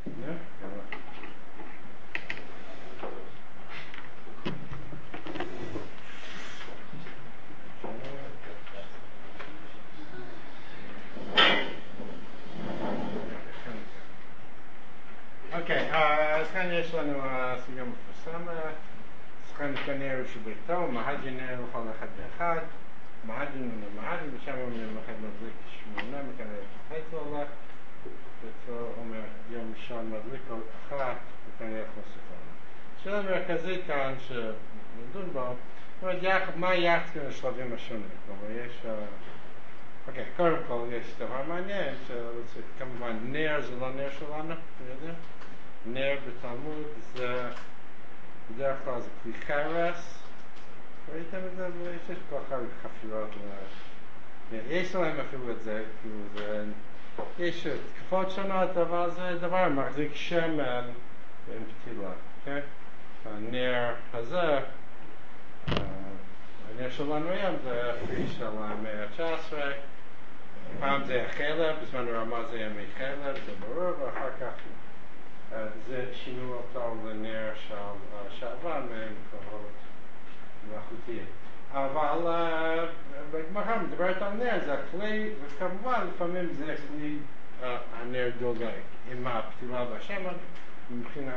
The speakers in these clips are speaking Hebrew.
אוקיי, אז כאן יש לנו סוגיה מפורסמת, סוכן כנראה שביתו, מהג'ין לכל אחד ואחד, מהג'ין ומהג'ין, ושם אומרים אחד מדליק 8, מכנראה חצי הולך, ואצלו אומר יום ראשון מדליק עוד אחת, וכנראה חוסף עולה. השאלה המרכזית כאן שנדון בו, מה היחס בין השלבים השונים? כלומר, יש... אוקיי, קודם כל יש דבר מעניין, כמובן נר זה לא נר שלנו, אתם יודעים? נר בתלמוד זה בדרך כלל זה כלי חרס, ראיתם את זה? יש כל כך חפירות, יש להם אפילו את זה, יש תקופות שונות, אבל זה דבר מחזיק שמן עם פתילה, כן? הנר הזה, הנר שלנו היום זה הפרי של המאה ה-19, פעם זה החלב, בזמן הרמה זה ימי חלב, זה ברור, ואחר כך זה שינו אותו לנר של שעבה ממקורות מלאכותיים. אבל בגמרא מדברת על נר, זה הכלי, וכמובן לפעמים זה כלי הנר דולק, עם הפתילה והשמן, מבחינה...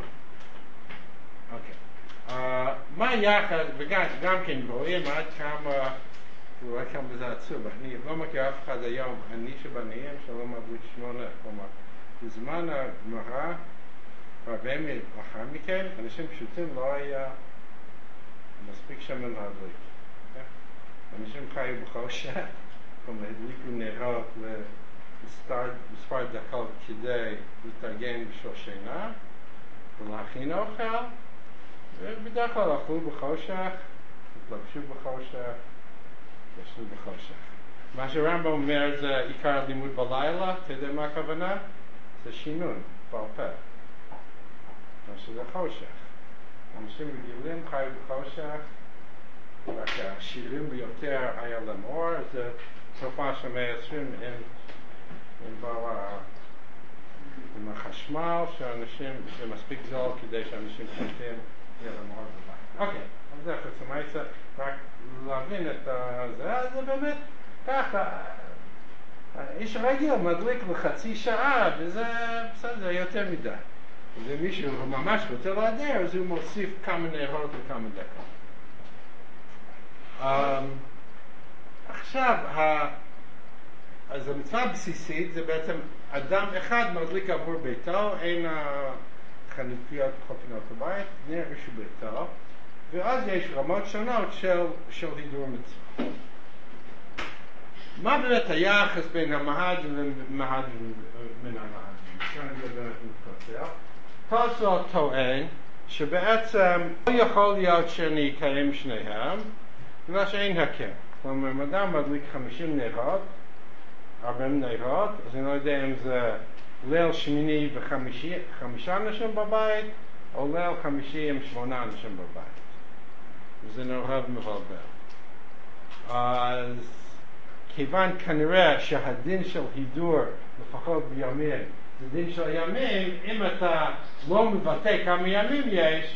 אוקיי. מה היחד, וגם כן רואים עד כמה, אולי כמה זה עצוב, אני לא מכיר אף אחד היום, אני שבניים שלא מדליק 8, כלומר, בזמן הגמרא, הרבה לאחר מכן, אנשים פשוטים לא היה מספיק שמן להדליק. אנשים חיו בחושך, כלומר, הדליקו נרות למספר דקות כדי להתארגן בשביל שינה, ולהכין אוכל, ובדרך כלל אכלו בחושך, התלבשו בחושך, ישנו בחושך. מה שרמב"ם אומר זה עיקר הלימוד בלילה, אתה יודע מה הכוונה? זה שינון, בעל פה. מה שזה חושך. אנשים רגילים חיו בחושך, רק השירים ביותר היה להם אור, זה תופעה של 120 עם החשמל, שאנשים, זה מספיק זול כדי שאנשים פשוטים יהיה להם אור בבית. אוקיי, אז זה חצי רק להבין את זה, זה באמת ככה. איש רגיל מדליק לחצי שעה, וזה בסדר, יותר מדי. ומישהו ממש רוצה להדר, אז הוא מוסיף כמה נרות וכמה דקות. עכשיו, אז המצווה הבסיסית זה בעצם אדם אחד מדליק עבור ביתו, אין חנוכיות בכל פינות הבית, נר של ביתו, ואז יש רמות שונות של הידור מצווה. מה באמת היחס בין המהג'ין למהג'ין מן המהג'ין? כאן זה באמת מתפצל. תוספות טוען שבעצם לא יכול להיות שאני אקיים שניהם, בגלל שאין הכר. כלומר, אם אדם מדליק 50 נרות, 40 נרות, אז אני לא יודע אם זה ליל שמיני ו5 אנשים בבית, או ליל חמישי עם 8 אנשים בבית. וזה נורא מבלבל. אז כיוון כנראה שהדין של הידור, לפחות בימים, זה דין של ימים, אם אתה לא מבטא כמה ימים יש,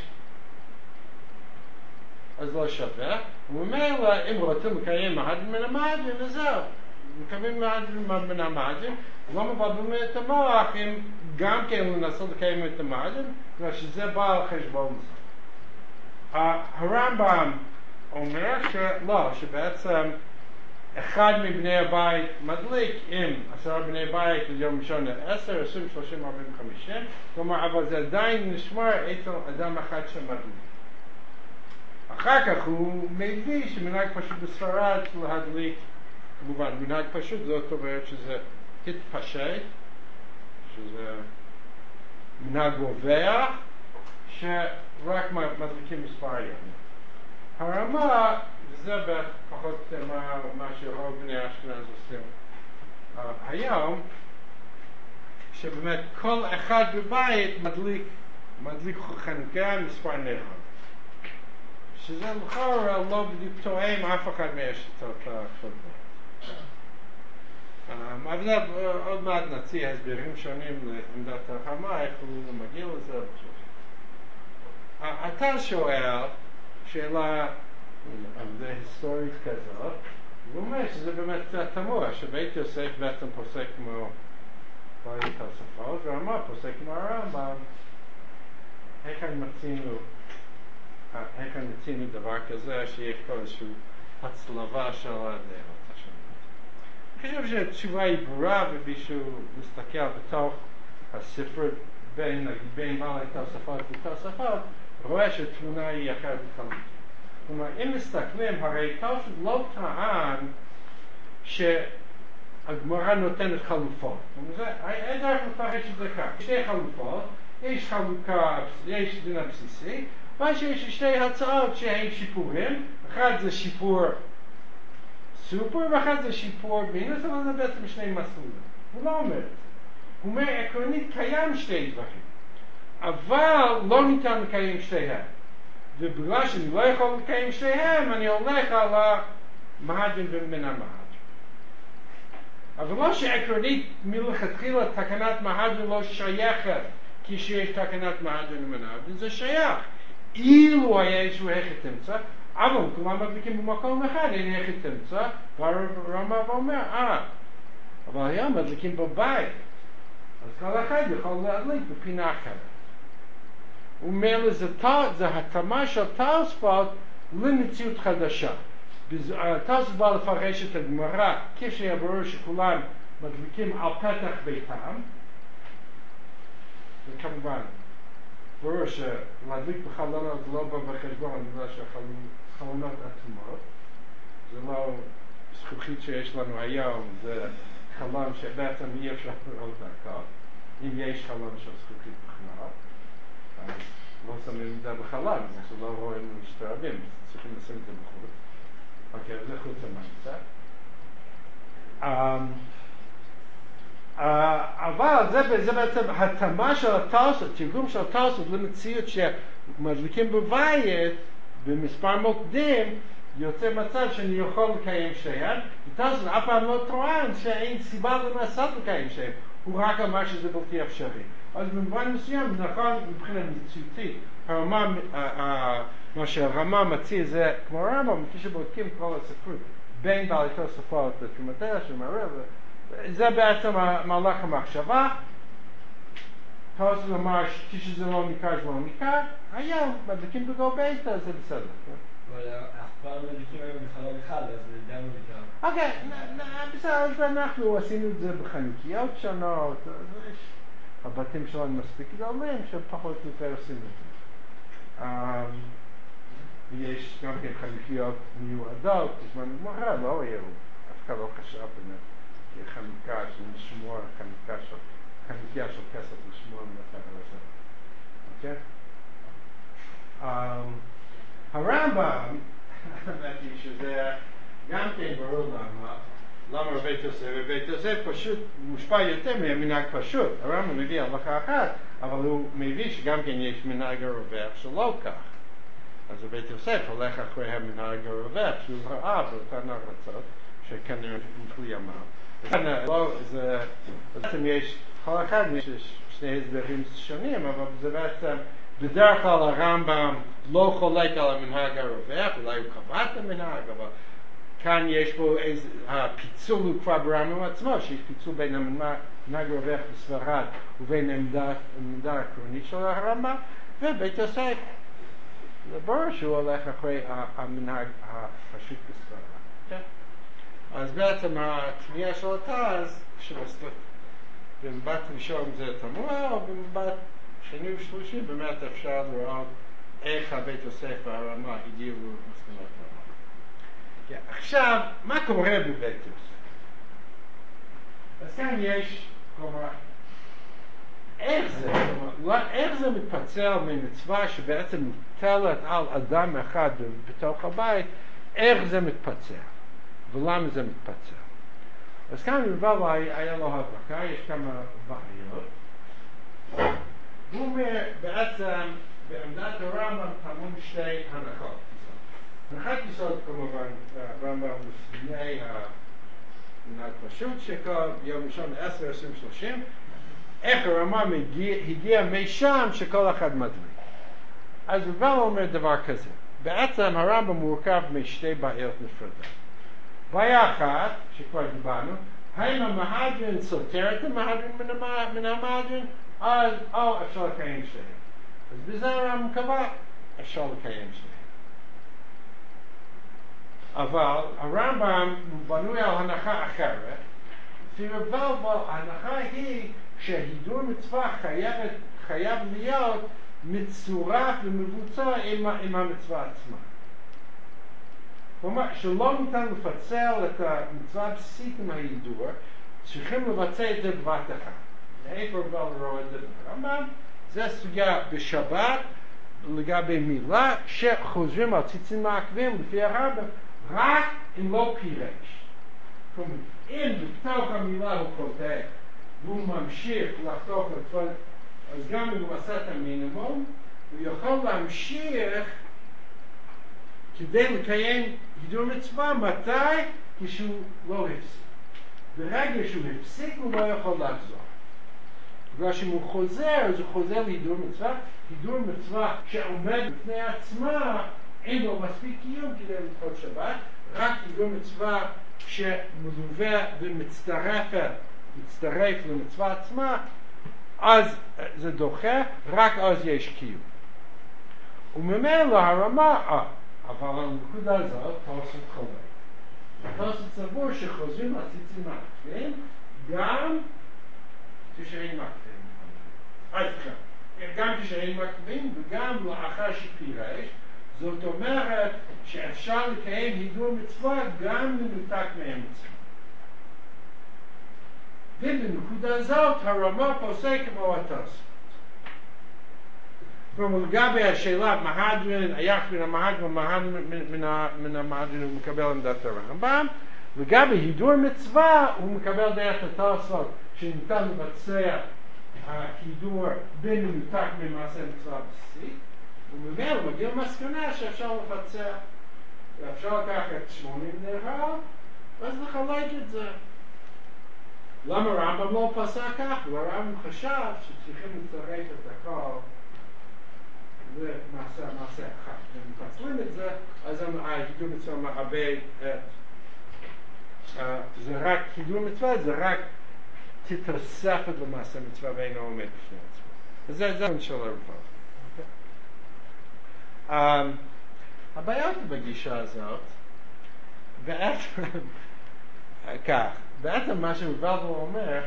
אז לא שווה. וממילא, אם רוצים לקיים מהג'ין מן המהג'ין, אז זהו. מקיימים מהג'ין מן המהג'ין, לא מבלבלים את המוח, אם גם כן לנסות לקיים את המהג'ין, ושזה בא על חשבון זה. הרמב"ם אומר שלא, שבעצם אחד מבני הבית מדליק עם 10 בני בית ליום ראשון 10, 20, 30, 40, 50, כלומר, אבל זה עדיין נשמר אצל אדם אחד שמדליק. אחר כך הוא מביא שמנהג פשוט בספרד להדליק, כמובן, מנהג פשוט זאת אומרת שזה התפשט, שזה מנהג רווח, שרק מדליקים מספר ימים. הרמה, וזה פחות מה שרוב בני אשכנז עושים היום, שבאמת כל אחד בבית מדליק חנוכה מספר נרות. שזה לכאורה לא בדיוק תואם אף אחד מהשיטות החשובות. אבל עוד מעט נציע הסברים שונים לעמדת הרמה, איך הוא מגיע לזה. אתה שואל שאלה היסטורית כזאת, הוא אומר שזה באמת תמוה, שבית יוסף בעצם פוסק כמו בעלי תוספות, והרמה פוסק כמו הרמב"ם. איך מצינו דבר כזה שיש פה איזושהי הצלבה של הדעות השונות. אני חושב שהתשובה היא ברורה, ומישהו מסתכל בתוך הספר בין בעלי תוספות ותוספות, רואה שהתמונה היא אחרת לחלוטין. כלומר, אם מסתכלים, הרי תוספות לא טען שהגמרא נותנת חלופות. אין דרך לפרש את זה כך. שתי חלופות, יש חלוקה, יש דין הבסיסי, ויש שתי הצעות שהן שיפורים, אחד זה שיפור סופר ואחד זה שיפור מינוס, אבל זה בעצם שני מסלולים. הוא לא אומר את זה. הוא אומר, עקרונית קיים שתי דברים, אבל לא ניתן לקיים שתיהם. ובגלל שאני לא יכול לקיים שתיהם, אני הולך על המהדרין ומן המהדרין. אבל לא שעקרונית מלכתחילה תקנת מהדרין לא שייכת כשיש תקנת מהדרין ומן המהדרין, זה שייך. אילו היה איזשהו הכי תמצא, אבל כולם מדליקים במקום אחד, אין הכי תמצא, והרמב"ם אומר, אבל היום מדליקים בבית, אז כל אחד יכול להדליק בפינה אחרת. הוא אומר לזה, זה התאמה של תוספות למציאות חדשה. תוספות בא לפרש את הגמרא, כשהיה ברור שכולם מדליקים על פתח ביתם, וכמובן, ברור שלהדליק בחלונות לא בא בחשבון בגלל שהחלונות עצמות, זה לא זכוכית שיש לנו היום, זה חלון שבעצם אי אפשר לראות דרכו. אם יש חלון של זכוכית בכלל, אז לא שמים את זה בחלון, אז לא רואים משתרבים, צריכים לשים את זה בחוץ. אוקיי, זה חוץ המעצה. אבל זה בעצם התאמה של התוספות, תרגום של התוספות למציאות שמדליקים בבית במספר מוקדים, יוצא מצב שאני יכול לקיים שתיהן, ותוספות אף פעם לא טוען שאין סיבה לנסות לקיים שתיהן, הוא רק אמר שזה בלתי אפשרי. אז במובן מסוים, נכון, מבחינה מציאותית, מה שהרמה מציע זה כמו רמב"ם, כשבודקים כל הספרות בין בעלי תוספות לתרומתיה שמראה, זה בעצם מהלך המחשבה. תוספות אמר כשזה לא ניכר זה לא ניכר, היום מדליקים בגו ביתה, זה בסדר. אבל אף פעם מדליקים היום בחלון אחד, אז זה גם ניכר. אוקיי, בסדר, אז אנחנו עשינו את זה בחנוכיות שונות, הבתים שלנו מספיק גדולים שפחות יותר עושים את זה. ויש גם כן חנוכיות מיועדות, בזמן הגמרא לא היו, אף אחד לא חשב באמת, חנוכה של לשמור, חנוכיה של כסף לשמור מטר לזה. אוקיי? הרמב"ם, אמרתי שזה גם כן ברור למה בית יוסף, ובית יוסף פשוט מושפע יותר ממנהג פשוט. הרמב"ם מביא הלכה אחת, אבל הוא מביא שגם כן יש מנהג הרווח שלא כך. אז בית יוסף הולך אחרי המנהג הרווח שהוא ראה באותן ארצות שכנראה נפלו ימיו. בעצם יש, כל אחד יש שני הסברים שונים, אבל זה בעצם בדרך כלל הרמב"ם לא חולק על המנהג הרווח, אולי הוא קבע את המנהג, אבל כאן יש פה איזה, הפיצול הוא כבר ברמב"ם עצמו, שיש פיצול בין המנהג הרווח בספרד ובין העמדה העקרונית של הרמב"ם, ובית יוסף, זה ברור שהוא הולך אחרי המנהג הפשוט בספרד. אז בעצם התמיהה של התז, במבט ראשון זה תמוה, או במבט שני ושלישי, באמת אפשר לראות איך הבית יוסף והרמה הגיעו למסקנות הרמה. עכשיו, מה קורה בבית יוסף? אז כאן יש, כלומר, איך זה מתפצל ממצווה שבעצם מוטלת על אדם אחד בתוך הבית, איך זה מתפצל? ולמה זה מתפצל? אז כאן בבבא היה לו הדבקה, יש כמה בעיות. הוא אומר, בעצם, בעמדת הרמב"ם טמון שתי הנחות. הנחת יסוד כמובן, הרמב"ם לפני מנהג פשוט שכל יום ראשון 10, 20, 30, איך הרמה הגיע משם שכל אחד מדליק. אז רבל אומר דבר כזה, בעצם הרמב"ם מורכב משתי בעיות נפרדות. בעיה אחת, שכבר דיברנו, האם המהדרין סותר את המהדרין מן המהדרין, או אפשר לקיים שניהם. אז בזה הרמב"ם קבע, אפשר לקיים שניהם. אבל הרמב"ם בנוי על הנחה אחרת, לפי רבל ההנחה היא שהידור מצווה חייב להיות מצורף ומבוצע עם המצווה עצמה. כלומר, שלא ניתן לפצל את המצווה הבסיסית עם ההידור, צריכים לבצע את זה בבת אחת. מאיפה רבל רואה את זה ברמב"ם? זה סוגיה בשבת לגבי מילה שחוזרים על ציצים מעכבים לפי הרמב"ם רק אם לא פירש. כלומר, אם בתוך המילה הוא כותב והוא ממשיך לחתוך את כל, אז גם אם הוא עשה את המינימום, הוא יכול להמשיך כדי לקיים הידור מצווה. מתי? כשהוא לא הפסיק. ברגע שהוא הפסיק הוא לא יכול לחזור. בגלל שאם הוא חוזר, אז הוא חוזר להידור מצווה. הידור מצווה שעומד בפני עצמה, אין לו מספיק קיום כדי לדחות שבת, רק הידור מצווה שמלווה ומצטרף למצווה עצמה, אז זה דוחה, רק אז יש קיום. וממילא הרמה, אבל הנקודה הזאת, תוספות חולק. תוספות סבור שחוזרים לציצים מעכבים, גם כשאין מעכבים. גם כשאין מעכבים וגם לאחר שפירש, זאת אומרת שאפשר לקיים הידור מצווה גם מנותק מהמצווה. ובנקודה הזאת הרמה פוסק כמו התוספות. כלומר, לגבי השאלה מהדרין, היחס בין המהדרין מן המהדרין הוא מקבל עמדת הרמב"ם, לגבי הידור מצווה הוא מקבל דרך התוספות שניתן לבצע הידור במנותק ממעשה מצווה בסיסית, וממילא מגיע מסקנה שאפשר לבצע, ואפשר לקחת 80 נהר, אז לחלק את זה. למה הרמב"ם לא פסק כך? הרמב"ם חשב שצריכים לצרף את הכל למעשה אחד. אם מפצלים את זה, אז הידור מצווה מאבד זה רק הידור מצווה, זה רק תתוספת למעשה מצווה ואינו עומד בפני עצמו. זה של הרמב"ם. הבעיות בגישה הזאת, בעצם מה שרבל אומר,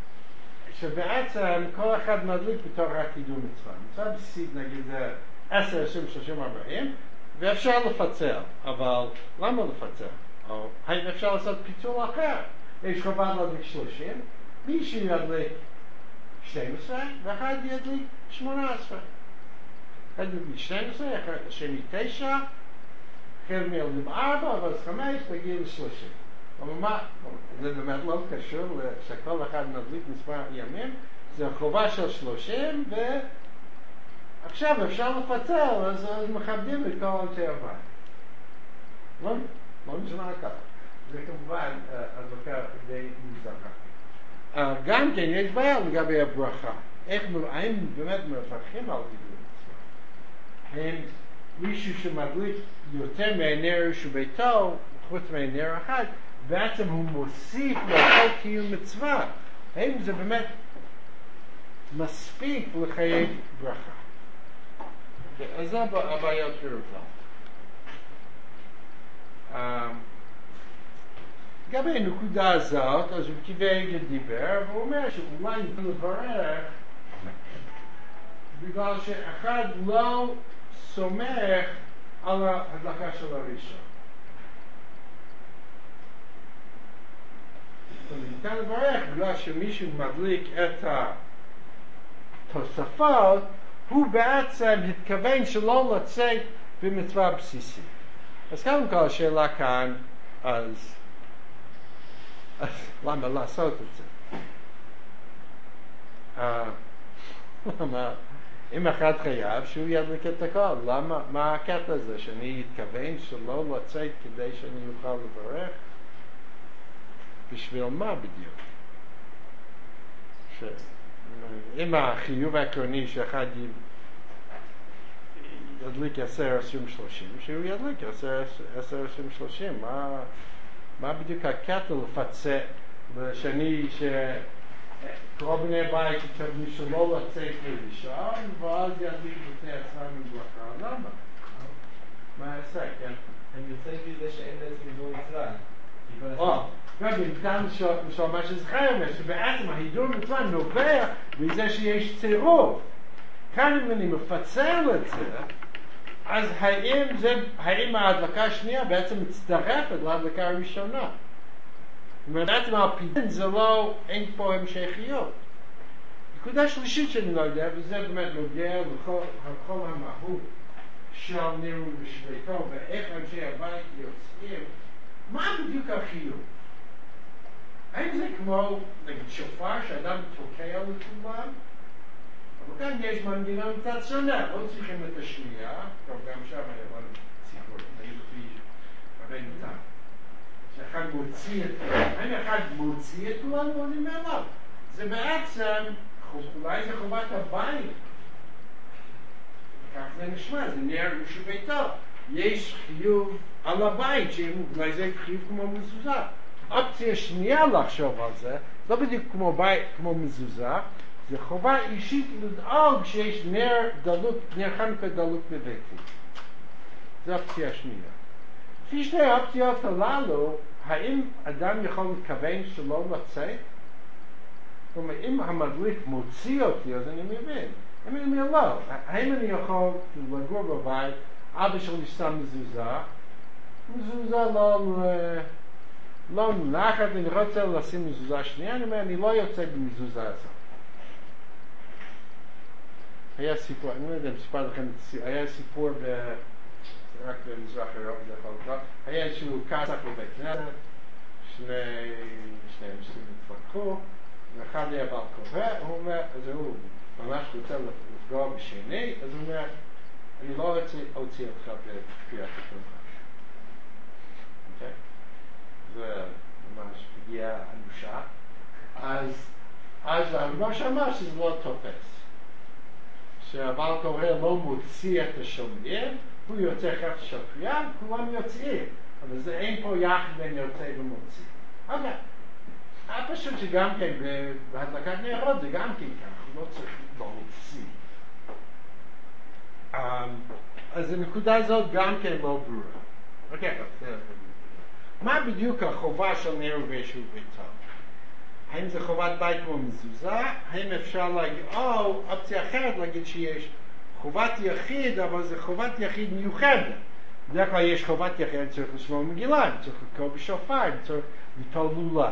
שבעצם כל אחד מדליק בתור רק הידור מצווה. מצווה בסיסית נגיד זה 10, 20, 30, 40, ואפשר לפצל, אבל למה לפצל? או האם אפשר לעשות פיצול אחר? יש חובה להדליק 30, מישהו ידליק 12, ואחד ידליק 18. אחד ידליק 12, השני 9, אחד מילדים 4, אבל 5 תגיע ל-30. אבל מה? זה באמת לא קשור שכל אחד מדליק מספר ימים, זה החובה של 30, ועכשיו אפשר לפצל, אז מכבדים את כל אנשי הבית. לא נשמע ככה. זה כמובן הדבקה די מוזרה. גם כן יש בעיה לגבי הברכה. האם באמת מפרחים על הידור מצווה? האם מישהו שמדליק יותר מהנר שביתו, חוץ מהנר אחד, בעצם הוא מוסיף לכל קיום מצווה. האם זה באמת מספיק לחייב ברכה? אז זה הבעיות ברכה. לגבי הנקודה הזאת, אז הוא כיוון דיבר, והוא אומר שאולי לברך בגלל שאחד לא סומך על ההדלקה של הראשון. ניתן לברך בגלל שמישהו מדליק את התוספות, הוא בעצם התכוון שלא לצאת במצווה בסיסית. אז קודם כל השאלה כאן, אז למה לעשות את זה? אם אחד חייב שהוא ידליק את הכל, למה, מה הקטע הזה שאני אתכוון שלא לצאת כדי שאני אוכל לברך? בשביל מה בדיוק? אם החיוב העקרוני שאחד ידליק 10, 20, 30, שהוא ידליק 10, 20, 30, מה בדיוק הקטע לפצה לשני שקרוב בני בית כתב מישהו לא לצאת לראשון ואז ידליק בתי עצמם עם ברכה? למה? מה יעשה, כן? הם יוצאים מזה שאין בעצם הידור מצווה. גם שאומר שזכר אומר שבעצם ההידור מצווה נובע מזה שיש צירוף. כאן אם אני מפצל את זה, אז האם ההדלקה השנייה בעצם מצטרפת להדלקה הראשונה? בעצם הפידין זה לא, אין פה המשכיות. נקודה שלישית שאני לא יודע, וזה באמת נוגע לכל המהות של נר ושביתו ואיך אנשי הבית יוצאים, מה בדיוק החיוב? האם זה כמו, נגיד, שופר שאדם תוקע לכולם? אבל כאן יש מנגנון קצת שונה, לא צריכים את השנייה, טוב, גם שם היה לנו סיפור, נגיד לפי הרבה ניתן, שאחד מוציא את כולם, האם אחד מוציא את כולם או נאמר לו? זה בעצם, אולי זה חובת הבית, כך זה נשמע, זה נר ושביתו, יש חיוב על הבית, שאולי זה חיוב כמו מזוזה. אופציה שנייה לחשוב על זה, לא בדיוק כמו בית, כמו מזוזה, זה חובה אישית לדאוג שיש נר חנוכה דלוק בביתי. זו אופציה שנייה. לפי שני האופציות הללו, האם אדם יכול לכוון שלא לצאת? זאת אומרת, אם המדליק מוציא אותי, אז אני מבין. אם אני אומר לא, האם אני יכול לגור בבית, אבא שלי שם מזוזה לא מונחת, אני רוצה לשים מזוזה שנייה, אני אומר, אני לא יוצא במזוזה הזאת. היה סיפור, אני לא יודע אם סיפר לכם, היה סיפור רק במזרח אירופה, זה יכול להיות, היה איזשהו כסח בבית כנסת, שני אנשים התווכחו, ואחד היה בעל כובע, הוא אומר, אז הוא ממש רוצה לפגוע בשני, אז הוא אומר, אני לא רוצה להוציא אותך בקריאת התורה. אוקיי? זה ממש פגיעה אנושה. אז הרמב"ם אמר שזה לא תופס. שהבעל קורא לא מוציא את השומעים, הוא יוצא חפץ של קריאה, כולם יוצאים. אבל זה אין פה יחד בין יוצא ומוציא. אוקיי. פשוט שגם כן בהדלקת נרות זה גם כן כך, הוא לא צריך להוציא. אז הנקודה הזאת גם כן לא ברורה. אוקיי, מה בדיוק החובה של נר ושל ביתו? האם זה חובת בית כמו מזוזה? האם אפשר להגיד, או אופציה אחרת להגיד שיש חובת יחיד, אבל זה חובת יחיד מיוחדת. בדרך כלל יש חובת יחיד, צריך לשמוע מגילה, צריך לקרוא בשופר, צריך ליטול לולב.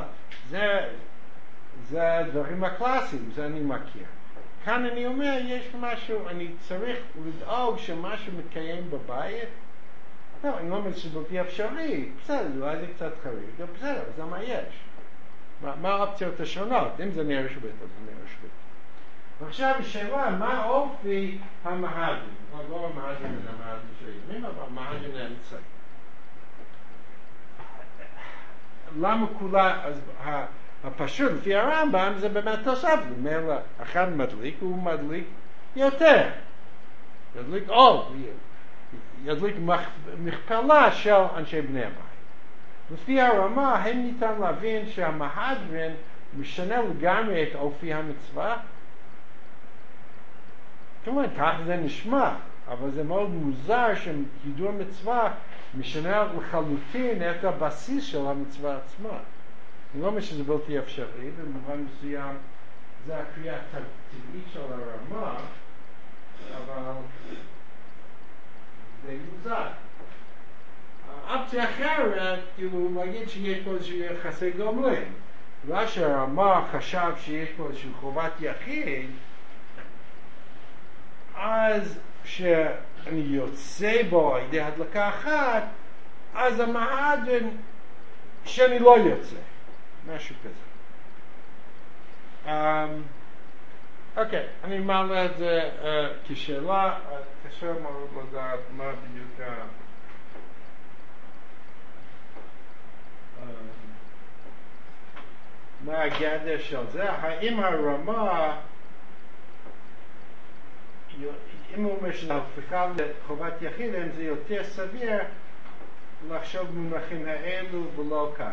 זה הדברים הקלאסיים, זה אני מכיר. כאן אני אומר, יש משהו, אני צריך לדאוג שמשהו מתקיים בבית. לא, אני לא אומר שזה בלתי אפשרי, בסדר, אולי זה קצת חריג, בסדר, זה מה יש. מה האופציות השונות? אם זה נר שביתו, זה נר שביתו. ועכשיו השאלה, מה אופי המהדרין? לא המהדרין אלא המהדרין שהימים, אבל המהדרין האמצעי. למה כולה, אז הפשוט, לפי הרמב"ם, זה באמת תוסף. אומר, אחד מדליק, הוא מדליק יותר. ידליק עוד, ידליק מכפלה של אנשי בני הבית. לפי הרמה, הם ניתן להבין שהמהדרין משנה לגמרי את אופי המצווה. כלומר, כך זה נשמע, אבל זה מאוד מוזר שהידור מצווה משנה לחלוטין את הבסיס של המצווה עצמה. אני לא אומר שזה בלתי אפשרי, במובן מסוים זה הקריאה הטבעית של הרמה, אבל זה מוזר. האופציה אחרת, כאילו, להגיד שיש פה איזשהו יחסי גומלין. בגלל שהרמה חשב שיש פה איזשהו חובת יחיד, אז שאני יוצא בו על ידי הדלקה אחת, אז המהדרין שאני לא יוצא. משהו כזה. אוקיי, אני מעלה את זה כשאלה, קשה מאוד לדעת מה בדיוק מה הגדר של זה? האם הרמה, אם הוא אומר שההפיכה לחובת יחיד, אם זה יותר סביר לחשוב במונחים האלו ולא כאן.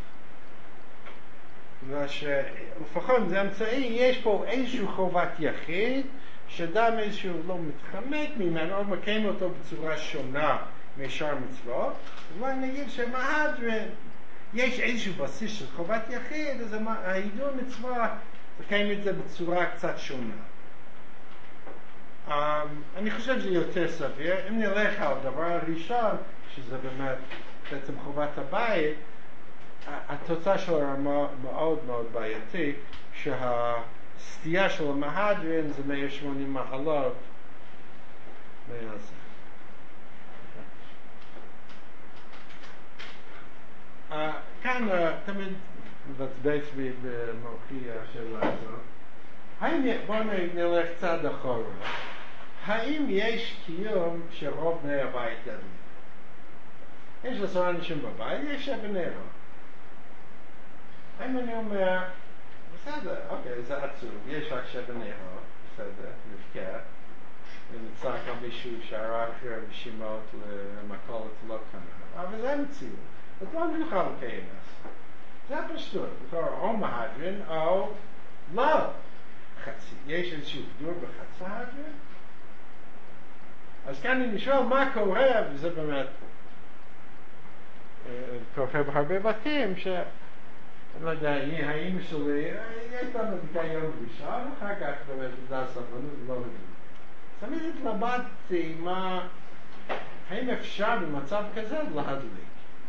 לפחות זה אמצעי, יש פה איזשהו חובת יחיד, שדם איזשהו לא מתחמק ממנו, או מקיים אותו בצורה שונה משאר מצוות, אבל נגיד שמהדרין, יש איזשהו בסיס של חובת יחיד, אז ההידור מצווה לקיים את זה בצורה קצת שונה. אני חושב שזה יותר סביר. אם נלך על הדבר הראשון, שזה באמת בעצם חובת הבית, התוצאה של הרמה מאוד מאוד בעייתי, שהסטייה של המהדרין זה 180 מעלות מהזה. כאן תמיד מבצבץ בי במוחי השאלה הזאת. בואו נלך צעד אחורה. האם יש קיום שרוב בני הבית ידליק? יש 10 אנשים בבית, יש 7 נרות. האם אני אומר, בסדר, אוקיי, זה עצוב, יש רק 7 נרות, בסדר, נבקר, ונצטרך גם מישהו שערך רשימות למכולת לא כנראה, אבל זה מציאות. אז לא נוכל לקיים את זה. זה פשוט, או מהדרין או לא. חצי, יש איזשהו גדור בחצי הדרין? אז כאן אני שואל מה קורה, וזה באמת קורה בהרבה בתים, אני לא יודע, האמא שלי, הייתה מדליקה יום ראשון, אחר כך באמת זה הסבלנות, לא מבין. תמיד התלבטתי האם אפשר במצב כזה להדליק.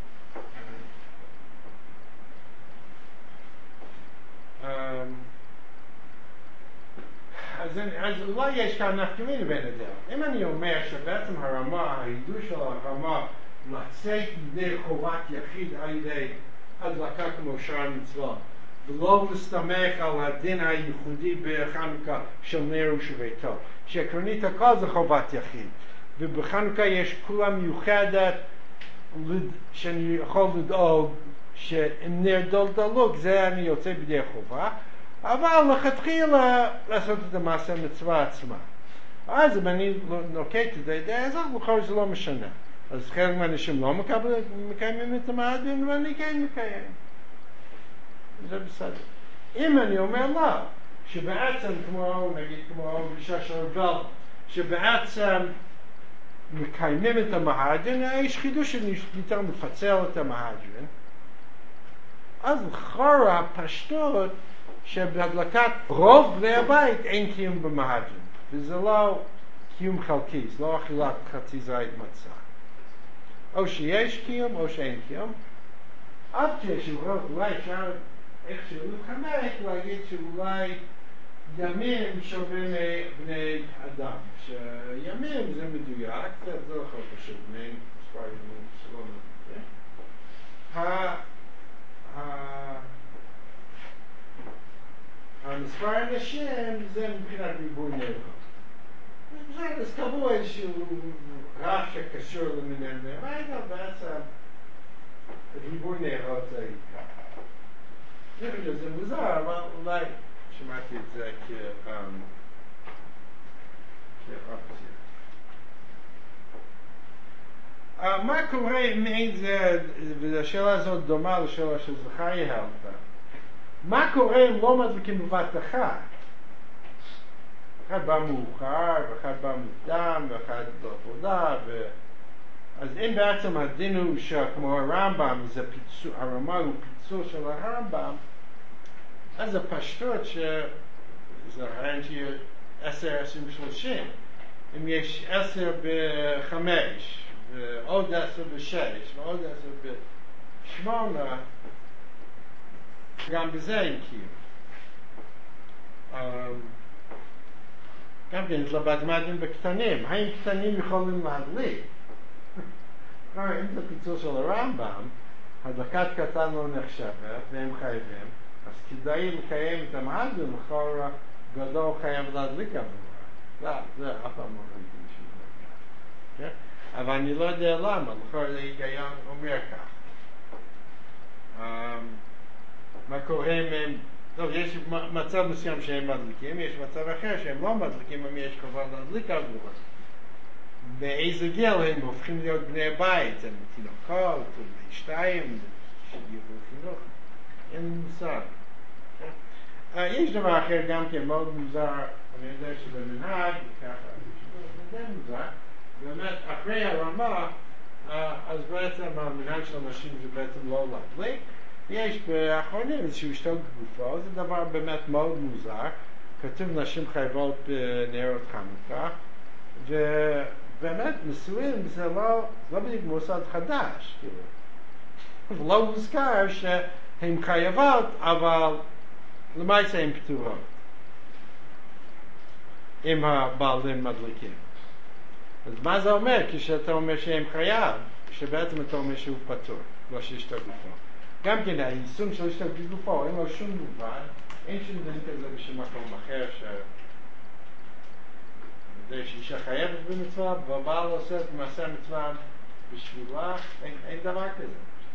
אז אולי יש כאן נפקמינה בין הדעות. אם אני אומר שבעצם הרמה, ההידור של הרמה, לצאת ידי חובת יחיד על ידי הדלקה כמו שאר מצווה, ולא להסתמך על הדין הייחודי בחנוכה של נר ושביתו, שעקרונית הכל זה חובת יחיד, ובחנוכה יש כולה מיוחדת שאני יכול לדאוג שאם נר דלוק זה אני יוצא בידי חובה, אבל לכתחילה לעשות את המעשה מצווה עצמה. אז אם אני נוקט את הידע הזאת, בכל זה לא משנה. אז חלק מהאנשים לא מקיימים את המהדרין, ואני כן מקיים. זה בסדר. אם אני אומר לא, שבעצם כמו גישה של רבל, שבעצם מקיימים את המהדרין, יש חידוש שניתן לפצל את המהדרין, אז לכאורה הפשטות שבהדלקת רוב בני הבית אין קיום במהדרין, וזה לא קיום חלקי, זה לא אכילת חצי זית מצה. או שיש קיום או שאין קיום. עד שאולי אפשר איכשהו להתחמק להגיד שאולי ימים שווים בני אדם, שימים זה מדויק, זה לא יכול פשוט בני מספר ימים שלא נדבר. המספר אנשים זה מבחינת ריבוי נרות. אז קבוע איזשהו רף שקשור למניין נרות, אבל בעצם ריבוי נרות זה עיקר. זה מוזר, אבל אולי שמעתי את זה כאופציה. מה קורה אם אין זה, והשאלה הזאת דומה לשאלה של זכריה העלתה, מה קורה אם לא מדליקים בבת אחת? אחד בא מאוחר, ואחד בא מוקדם, ואחד בעבודה, אז אם בעצם הדין הוא שכמו הרמב"ם, הרמה הוא פיצול של הרמב"ם, אז הפשטות שזה הרעיון שיהיה 10, 20, 30. אם יש 10 ב5, ועוד 10 ב6, ועוד 10 ב8, גם בזה אין קיום. גם כן, התלבט מדין בקטנים. האם קטנים יכולים להדליק? אם זה פיצול של הרמב"ם, הדלקת קטן לא נחשבת, והם חייבים, אז כדאי לקיים את המהדרין, לכאורה גדול חייב להדליק עבורה. זה אף פעם לא ראיתי משהו. אבל אני לא יודע למה, לכאורה זה היגיון אומר כך. מה קורה אם הם, טוב, יש מצב מסוים שהם מדליקים, יש מצב אחר שהם לא מדליקים, אם יש חובה להדליק על גבולות. באיזה גיל הם הופכים להיות בני הבית, הם תינוקות, שתיים, שיגיעו חינוך, אין לי מושג. יש דבר אחר גם כן מאוד מוזר, אני יודע שזה מנהג, וככה, זה די מוזר, באמת אחרי הרמה, אז בעצם המנהג של אנשים זה בעצם לא להדליק, יש באחרונים איזשהו שתות גופו, זה דבר באמת מאוד מוזר, כתוב נשים חייבות בנרות חנוכה, ובאמת נישואים זה לא בדיוק מוסד חדש, כאילו. לא מוזכר שהן חייבות, אבל למעשה הן פטורות, אם הבעלים מדליקים. אז מה זה אומר כשאתה אומר שהם חייב? שבעצם אתה אומר שהוא פטור, לא שישתות גופו. גם כן, היישום של שישתות גופו, אין לו שום מובן, אין שום דין כזה בשום מקום אחר זה שאישה חייבת במצווה, והבעל עושה את מעשה המצווה בשבילה, אין דבר כזה.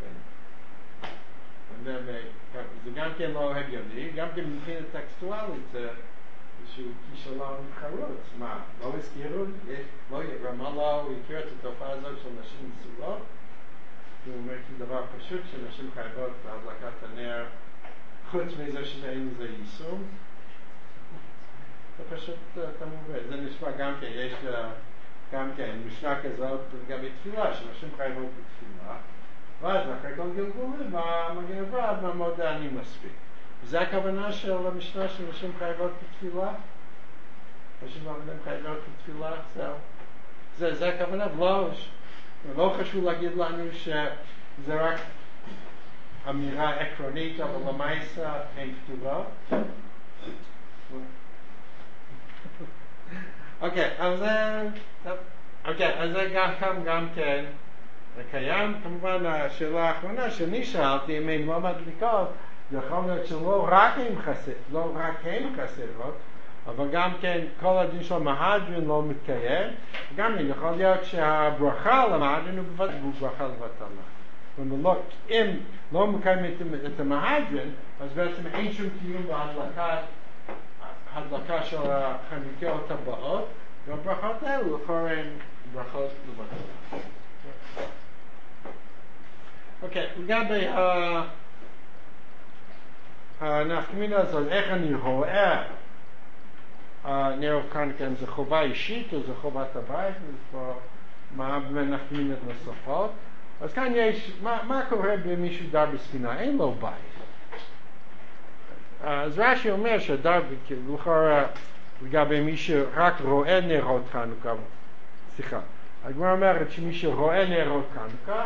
זה גם כן לא הגיוני, גם כן מבחינה טקסטואלית זה איזשהו כישלון חרוץ. מה, לא הזכירו? רמה לא הכיר את התופעה הזאת של נשים נשואות? הוא אומר כדבר פשוט שנשים חייבות בהדלקת הנר, חוץ מזה שאין לזה יישום. זה פשוט תמובן. זה נשמע גם כן, יש גם כן משנה כזאת לגבי תפילה, שנשים חייבות בתפילה, ואז אחרי כל גלגולים, המגן אברהם והמודה אני מספיק. וזה הכוונה של המשנה של נשים חייבות בתפילה? נשים חייבות בתפילה? זהו. זה הכוונה, לא חשוב להגיד לנו שזה רק אמירה עקרונית, אבל למעשה הן כתובות. אוקיי, אז זה גם כן קיים. כמובן השאלה האחרונה שאני שאלתי, אם הן לא מדליקות, זה יכול להיות שלא רק הן חסרות, אבל גם כן כל הדין של המהדרין לא מתקיים, גם יכול להיות שהברכה למהדרין הוא ברכה לבטלה. אם לא מקיימים את המהדרין, אז בעצם אין שום קיום בהדלקה של החנוכיות הבאות, והברכות האלו לכאורה הן ברכות לבטלה. אוקיי, לגבי הנפקמינה הזאת, איך אני רואה נרות חנוכה, אם זה חובה אישית או זה חובת הבית, מה בנפקמינות נוספות. אז כאן יש, מה קורה במישהו דר בספינה? אין לו בית. אז רש"י אומר שדר, לכאורה לגבי מי שרק רואה נרות חנוכה, סליחה, הגמרא אומרת שמי שרואה נרות חנוכה,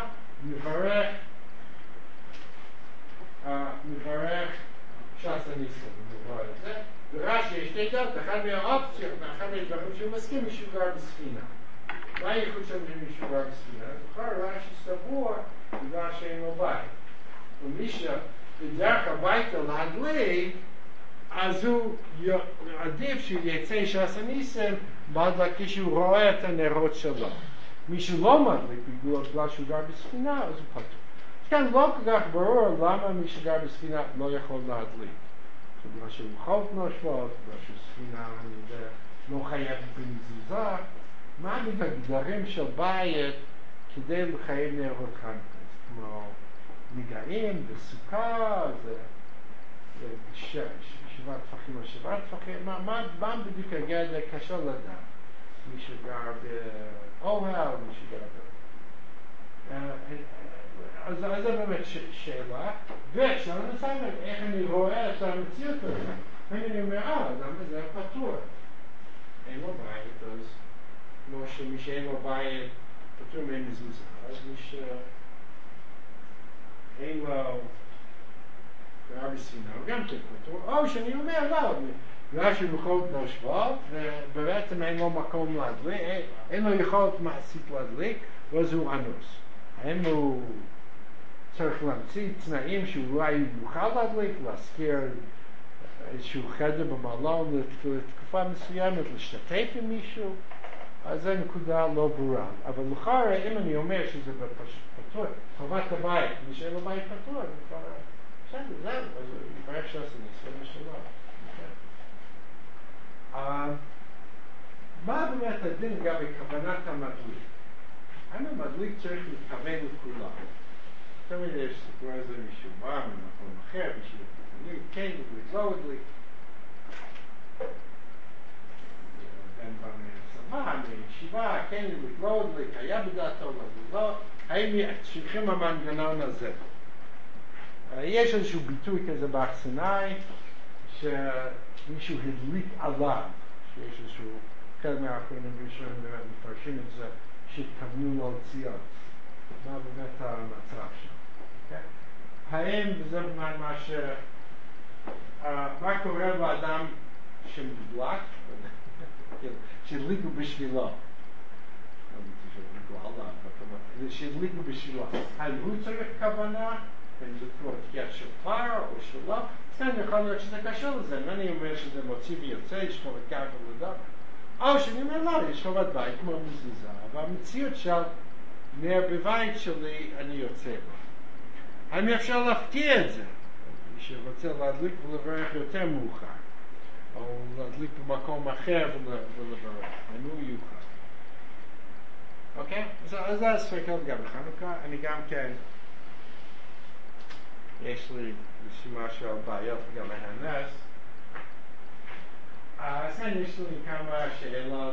מברך ש"ס הניסים, מברך את זה. ורש"י יש שתי דעות, אחד מהאופציות, אחד מהדברים שהוא מסכים, מישהו גר בספינה. מה הייחוד של מישהו גר בספינה? זוכר, רש"י סבור בגלל שאין לו בית. ומי שבדרך הביתה להדליק, אז הוא עדיף שהוא יצא ש"ס הניסים, כשהוא רואה את הנרות שלו. מי שלא מדליק בגלל שהוא גר בספינה, אז הוא פטור. כאן לא כל כך ברור למה מי שגר בספינה לא יכול להדליק. בגלל שהוא חוף נושבות, בגלל שהוא ספינה, לא חייב במזוזה. מה הגדרים של בית כדי לחייב נרות חנוכה? כמו נגעים וסוכה, שבעת טפחים או שבעת טפחים, מה בדיוק הגדר קשה לדעת? מי שגר באוהל, מי שגר אז זה באמת שאלה, ושאלה נוספת, איך אני רואה את המציאות הזאת? אני אומר, אדם הזה פטור. אין לו בית, אז כמו שמי שאין לו בית, פטור ממזוזה, אז מי שאין לו גר בספינה, הוא גם כן פטור, או שאני אומר, לא, בגלל שהוא יכול נושבות, ובעצם אין לו מקום להדליק, אין לו יכולת מעשית להדליק, ואז הוא אנוס. האם הוא צריך להמציא תנאים שאולי יוכל להדליק, להזכיר איזשהו חדר במלון לתקופה מסוימת, להשתתף עם מישהו, אז זו נקודה לא ברורה. אבל לכאורה, אם אני אומר שזה פטור, חובת הבית, מי שאין לו בית פטור, בסדר, זהו, אז יברך שעשה ניסוי משלו. מה באמת הדין לגבי כוונת המדליק? האם המדליק צריך להתכוון לכולם? תמיד יש סיפור איזה מישהו בא ממקום אחר, בשביל להדליק, כן לדליק, לא לדליק. בן בא מהצבא, מישיבה, כן לדליק, לא לדליק, היה בדעתו לא, האם צריכים המנגנון הזה? יש איזשהו ביטוי כזה באכסנאי, שמישהו הדליק עליו, שיש איזשהו, חלק מהאחרונים ראשונים באמת מפרשים את זה, שהתכוונו להוציא מה באמת המצב שם. האם, וזה מה קורה לאדם שמדלק, שהדליקו בשבילו, שהדליקו בשבילו, האם הוא צריך כוונה, אם זה כמו תקיעת שופר או שלא, כן, יכול להיות שזה קשור לזה, אם אני אומר שזה מוציא ויוצא, יש חובת גב ולדבר, או שאני אומר לא, יש חובת בית כמו מזיזה, והמציאות של נר בבית שלי אני יוצא בה. האם אפשר להפתיע את זה? מי שרוצה להדליק ולברך יותר מאוחר, או להדליק במקום אחר ולברך, האם הוא יוכל. אוקיי? אז זה הספקות גם בחנוכה, אני גם כן, יש לי רשימה של בעיות גם מהנס. אז כאן יש לי כמה שאלות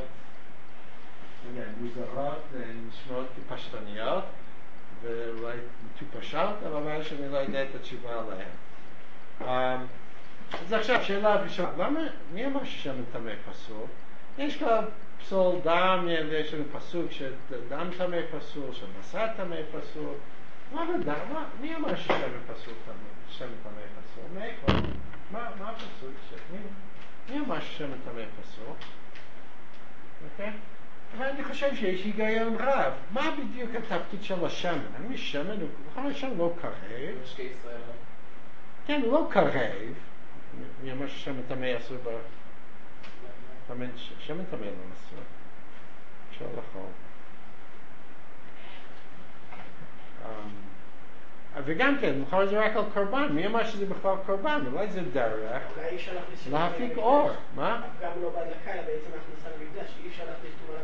מוזרות, נשמעות כפשטניות, ואולי מטופשות, אבל מה שאני לא יודע את התשובה עליהן. אז עכשיו שאלה ראשונה, למה, מי אמר ששם טמא פסול? יש כבר פסול דם, יש לנו פסוק שדם טמא פסול, שבשר טמא פסול. מי אמר ששם פסול שם טמא פסול? מאיפה? מה הפסול? מי אמר ששם טמא פסול? אוקיי? אבל אני חושב שיש היגיון רב. מה בדיוק התפקיד של השמן? אני שמן, השמן לא קרב. משקי ישראל. כן, הוא לא קרב. מי אמר ששמן טמא אסור ב... שמן טמא לא אסור. אפשר לאכול. וגם כן, מחר זה רק על קורבן, מי אמר שזה בכלל קורבן? אולי זה דרך להפיק אור, מה? גם לא בהדלקה, אלא בעצם הכניסה למקדש, אי אפשר להכניס תרומה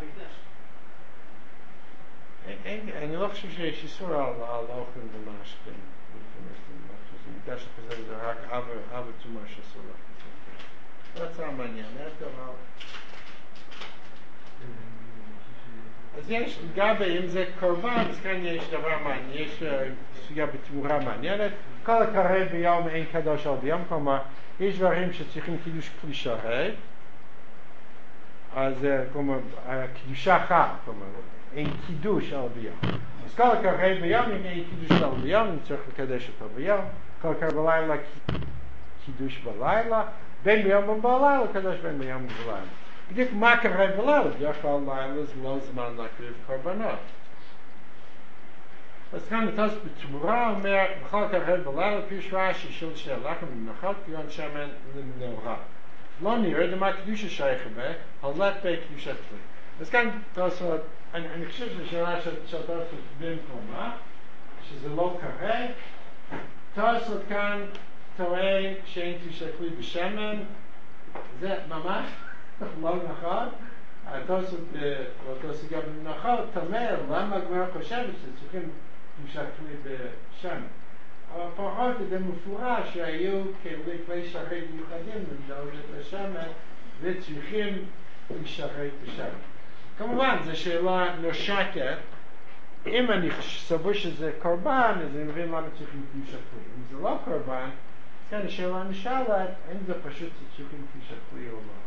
למקדש. אני לא חושב שיש איסור על אוכלים ומשקים. מקדש כזה זה רק אב ותרומה שאסור להכניס. זו הצעה מעניינת, אבל... אז יש, גבי, אם זה קורבן, אז כאן יש דבר מעניין, יש סוגיה בתמורה מעניינת. כל הקרב ביום אין קדוש על ביום, כלומר, יש דברים שצריכים קידוש כלי שרת, אז כלומר, קידושה חד, כלומר, אין קידוש על ביום. אז כל הקרב ביום, אם אין קידוש על ביום, אני צריך לקדש אותו ביום. כל הקרב בלילה, קידוש בלילה, בין ביום ובלילה, קדוש בין ביום ובלילה. בדיוק מה קרה בלילה, בדרך כלל לילה זה לא זמן להקריב קורבנות. אז כאן נתוס בתמורה אומר, בכל קרה בלילה פירוש רש"י של שני לחם ומנחות כגון שמן למנורה. לא נראה למה קדושה שייך בה, הולך בקדושת כלי. אז כאן תוספות, אני חושב שזו שאלה של תוספות במקומה, שזה לא קרה. תוספות כאן טוען שאין קדושת כלי בשמן, זה ממש לא נכון. התוספות גם נכון, תמר, למה הגמרא חושבת שצריכים קדושת כלי בשמן? אבל פחות זה מפורש שהיו כלי שרת מיוחדים למדורת לשמן וצריכים לשרת בשמן. כמובן, זו שאלה נושקת. אם אני סבור שזה קורבן, אז אני מבין למה צריכים קדושת כלי. אם זה לא קורבן, אז כאן השאלה נשאלת, האם זה פשוט שצריכים קדושת כלי או לא.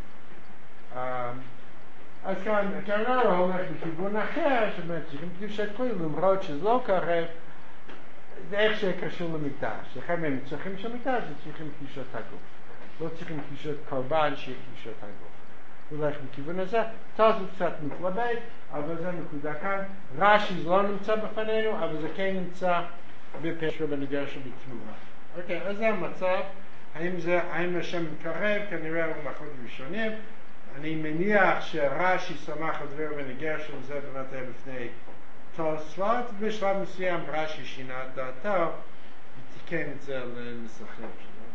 אז כאן, הקרנר הולך בכיוון אחר, שבאמת צריכים קדושת כלי, למרות שזה לא קרב, זה איך שקשור למקדש. לכן הם צריכים של מקדש, זה צריכים קדושת הגוף. לא צריכים קדושת קורבן שיהיה קדושת הגוף. הולך בכיוון הזה, תוספות קצת מתלבט, אבל זה נקודה כאן. רש"י זה לא נמצא בפנינו, אבל זה כן נמצא בפרש רבן גרשון בתמורה. אוקיי, אז זה המצב. האם השם מקרב? כנראה במחלות ראשונים. אני מניח שרש"י סמך על דבר רבן גרשון, זה באמת היה בפני תוספות, בשלב מסוים רש"י שינה את דעתו, לתקן את זה לנסחים שלו.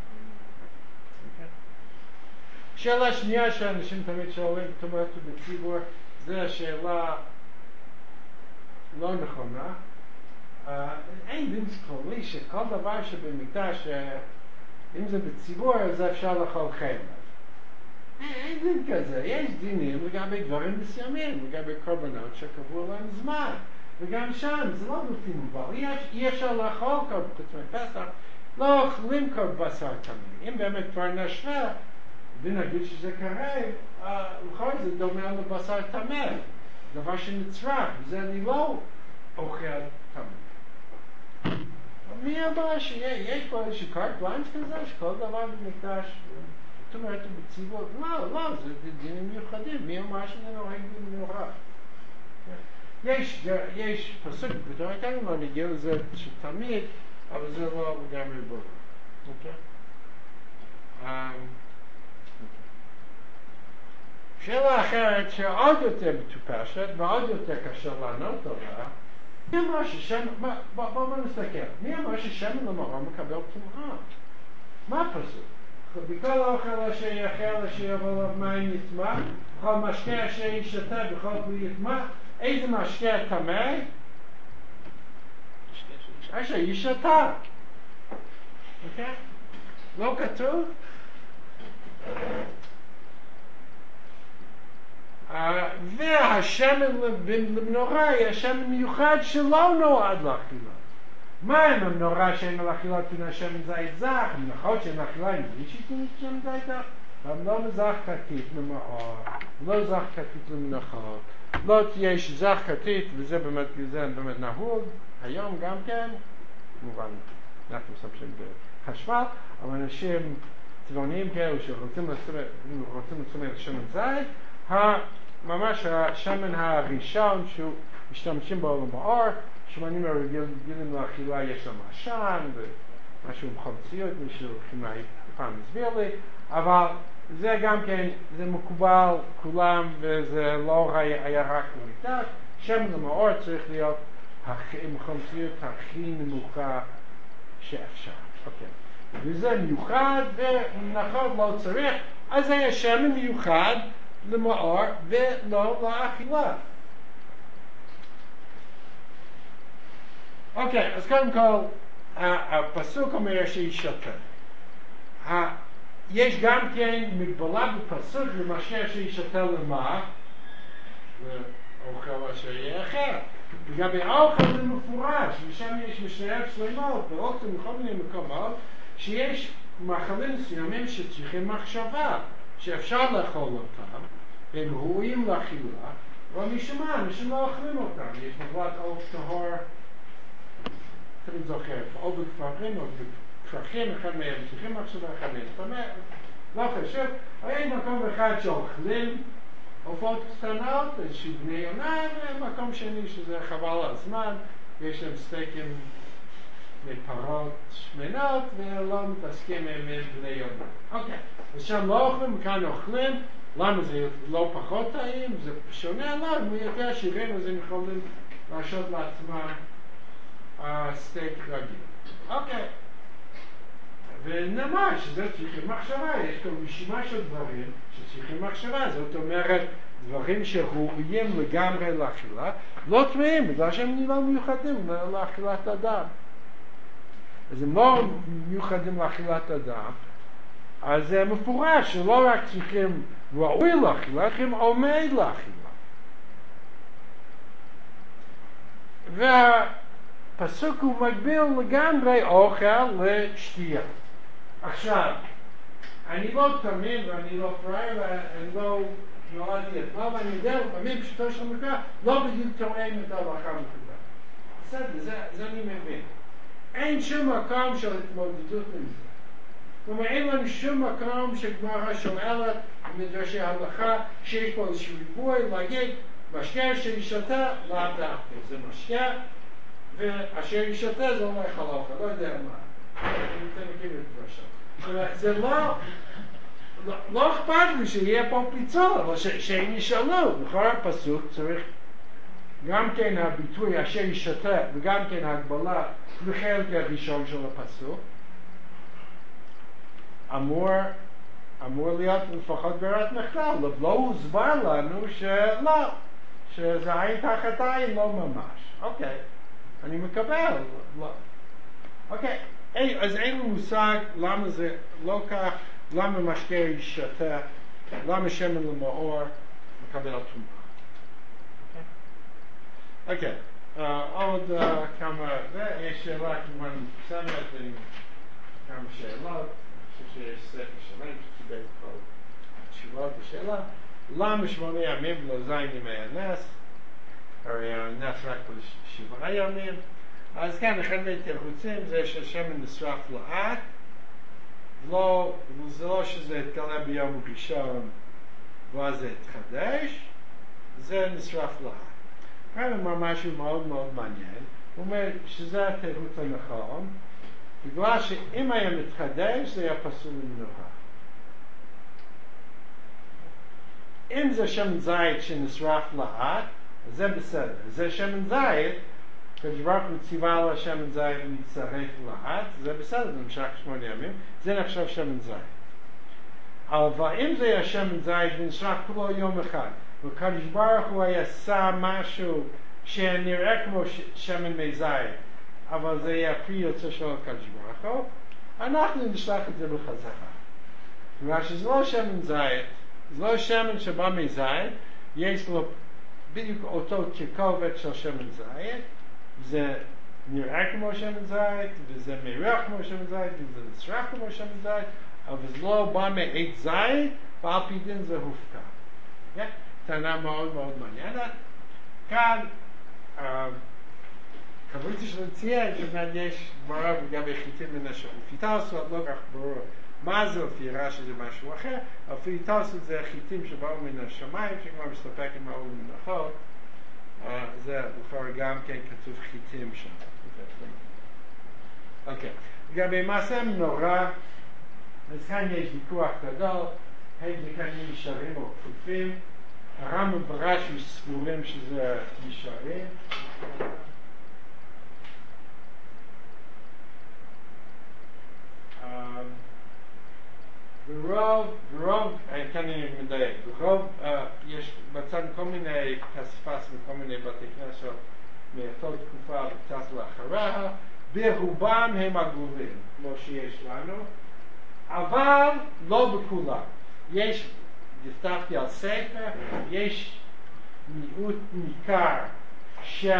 שאלה שנייה שאנשים תמיד שואלים תומרת בציבור, זה השאלה לא נכונה. אין דין כללי שכל דבר שבמקדש, אם זה בציבור, אז אפשר לאכול חלב. אין דין כזה, יש דינים לגבי דברים מסוימים, לגבי קורבנות שקבעו להם זמן. וגם שם זה לא בלתי מוגבל, אי אפשר לאכול פסח, לא אוכלים כל בשר טמא. אם באמת כבר נשווה, ונגיד שזה קרב, לכל זה דומה לבשר טמא, דבר שנצרך, וזה אני לא אוכל טמא. מי אמר שיש פה איזשהו קארט בלנש כזה, שכל דבר במקדש, זאת אומרת, בציבור, לא, זה דינים מיוחדים, מי אמר שזה נוהג במיוחד. יש פסוק בתורה כאן, לא נגיע לזה שתמיד, אבל זה לא לגמרי ברור. אוקיי? שאלה אחרת שעוד יותר מטופשת ועוד יותר קשה לענות עליה, מי אמר ששמן, בואו נסתכל, מי אמר ששמן למראה מקבל טומאה? מה הפסוק? בכל האוכל אשר יאכל אשר יבוא עליו מים יטמא, בכל משקה אשר ישתה בכל כלי יטמא, איזה משקה טמא? אשר ישתה. אוקיי? לא כתוב? והשמן למנורה היא השמן מיוחד שלא נועד לאכילה. מה עם המנורה שאין לאכילה תונה שמן זית זך? נכון שאין לאכילה עם בלי שתונה שמן זית זך? אבל לא מזך כתית למאור, לא זך כתית למנחות, לא תהיה שזך כתית, וזה באמת נהוג, היום גם כן, כמובן, אנחנו מספשים בחשמל, אבל אנשים צבעוניים כאלו שרוצים לצומר שמן זית, ממש השמן הראשון שמשתמשים בו למאור, שמנים הרגילים לאכילה יש להם עשן ומשהו עם חמציות, מישהו כימאי פעם הסביר לי, אבל זה גם כן, זה מקובל כולם וזה לא היה רק במקדש, שמן למאור צריך להיות עם חמציות הכי נמוכה שאפשר. אוקיי. וזה מיוחד ונכון לא צריך, אז זה היה שמן מיוחד למאור ולא לאכילה. אוקיי, אז קודם כל, הפסוק אומר שהיא שותה. יש גם כן מגבלה בפסוק למשקה שהיא שותה למה? לאוכל אשר יאכל. לגבי האוכל זה מפורש, ושם יש משניות שלמות, באוכל מכל מיני מקומות, שיש מאכלים מסוימים שצריכים מחשבה, שאפשר לאכול אותם, והם ראויים לאכילה, אבל משום מה, אנשים לא אוכלים אותם. יש מגבלת עוף טהור, תמיד זוכר, או בכפרים או בכפרחים, אחד מהם צריכים מחשבה, אחד מהם. זאת אומרת, לא חשוב, אבל יש מקום אחד שאוכלים עופות קטנות, איזושהי בני יונה, ומקום שני שזה חבל על הזמן, יש להם סטייקים מפרות שמנות, ולא מתעסקים עם בני יונה. אוקיי, אז שם לא אוכלים, וכאן אוכלים, למה זה לא פחות טעים? זה שונה? לא, אם הוא יותר עשירים, אז הם יכולים להרשות לעצמם סטייק רגיל. אוקיי. ונאמר שזה צריכים מחשבה, יש כאן רשימה של דברים שצריכים מחשבה, זאת אומרת, דברים שראויים לגמרי לאכילה, לא טמאים, בגלל שהם לא מיוחדים לאכילת אדם. אז הם לא מיוחדים לאכילת אדם, אז זה מפורש שלא רק צריכים ראוי לאכילה, צריכים עומד לאכילה. והפסוק הוא מגביל לגמרי אוכל לשתייה. עכשיו, אני לא תמים ואני לא פראייר ואני לא נולדתי אתמול, ואני יודע, לפעמים פשוטו של מקרא, לא בדיוק תואם את ההלכה מקובל. בסדר, זה אני מבין. אין שום מקום של התמודדות עם זה. כלומר, אין לנו שום מקום שגמרא שואלת מדרשי ההלכה שיש פה איזשהו ריבוי להגיד משקה שישתה לאו דווקא. זה משקה, ואשר ישתה זה אומר חלוכה, לא יודע מה. אתם מכירים את דרשה. זה לא אכפת לי שיהיה פה פיצול, אבל שהם ישאלו. בכל הפסוק צריך גם כן הביטוי אשר ישתה וגם כן ההגבלה בחלק הראשון של הפסוק אמור להיות לפחות ברירת מחדל, לא הוסבר לנו שלא, שזה עין תחת עין לא ממש. אוקיי, אני מקבל. לא. אוקיי, אז אין לי מושג למה זה לא כך, למה משקה ישתה, למה שמן למאור מקבל תרומה. אוקיי, עוד כמה, יש שאלה כמובן מפורסמת, כמה שאלות, אני חושב שיש ספר שלם שקיבל כל התשובות לשאלה, למה 8 ימים ולא זין ימי הנס? הרי הנס רק ל7 ימים. אז כאן אחד מהתירוצים זה שהשמן נשרף לאט, זה לא שזה התגלה ביום ראשון ואז זה התחדש, זה נשרף לאט. כאן הוא אומר משהו מאוד מאוד מעניין, הוא אומר שזה התירוץ הנכון, בגלל שאם היה מתחדש זה היה פסול למנוחה. אם זה שמן זית שנשרף לאט, זה בסדר. זה שמן זית, כשברוך הוא ציווה על השמן זית להצטרף לאט, זה בסדר, זה נמשך 8 ימים, זה נחשב שמן זית. אבל אם זה היה שמן זית ונשרף כולו יום אחד, וכדש ברוך הוא היה שם משהו שנראה כמו שמן מי זית, אבל זה היה פרי יוצא של קדש ברוך הוא, אנחנו נשלח את זה בחזרה. כלומר שזה לא שמן זית, זה לא שמן שבא מזית, יש לו בדיוק אותו ככובד של שמן זית, זה נראה כמו שמן זית, וזה מריח כמו שמן זית, וזה נשרף כמו שמן זית, אבל זה לא בא מעץ זית, ועל פי דין זה הופקע. טענה מאוד מאוד מעניינת. כאן, כבודי של ציין, יש דברה לגבי חיטים לנשך. ופיתלסות לא כך ברור מה זה, לפי רש"י זה משהו אחר, אבל פיתלסות זה חיטים שבאו מן השמיים, שכבר מסתפק עם האור מנחות, זה לפעמים גם כן כתוב חיטים שם. אוקיי. לגבי מעשה מנורה, אז כאן יש ויכוח גדול, הם כאן נשארים או כפופים, הרמב"ם ברש"י סבורים שזה נשארים. ברוב, כאן אני מדייק, ברוב יש בצד כל מיני פספס וכל מיני בתי כנסת מאותה תקופה וקצת לאחריה, ברובם הם עגולים, כמו שיש לנו, אבל לא בכולם. יש, דפדפתי על ספר, יש מיעוט ניכר של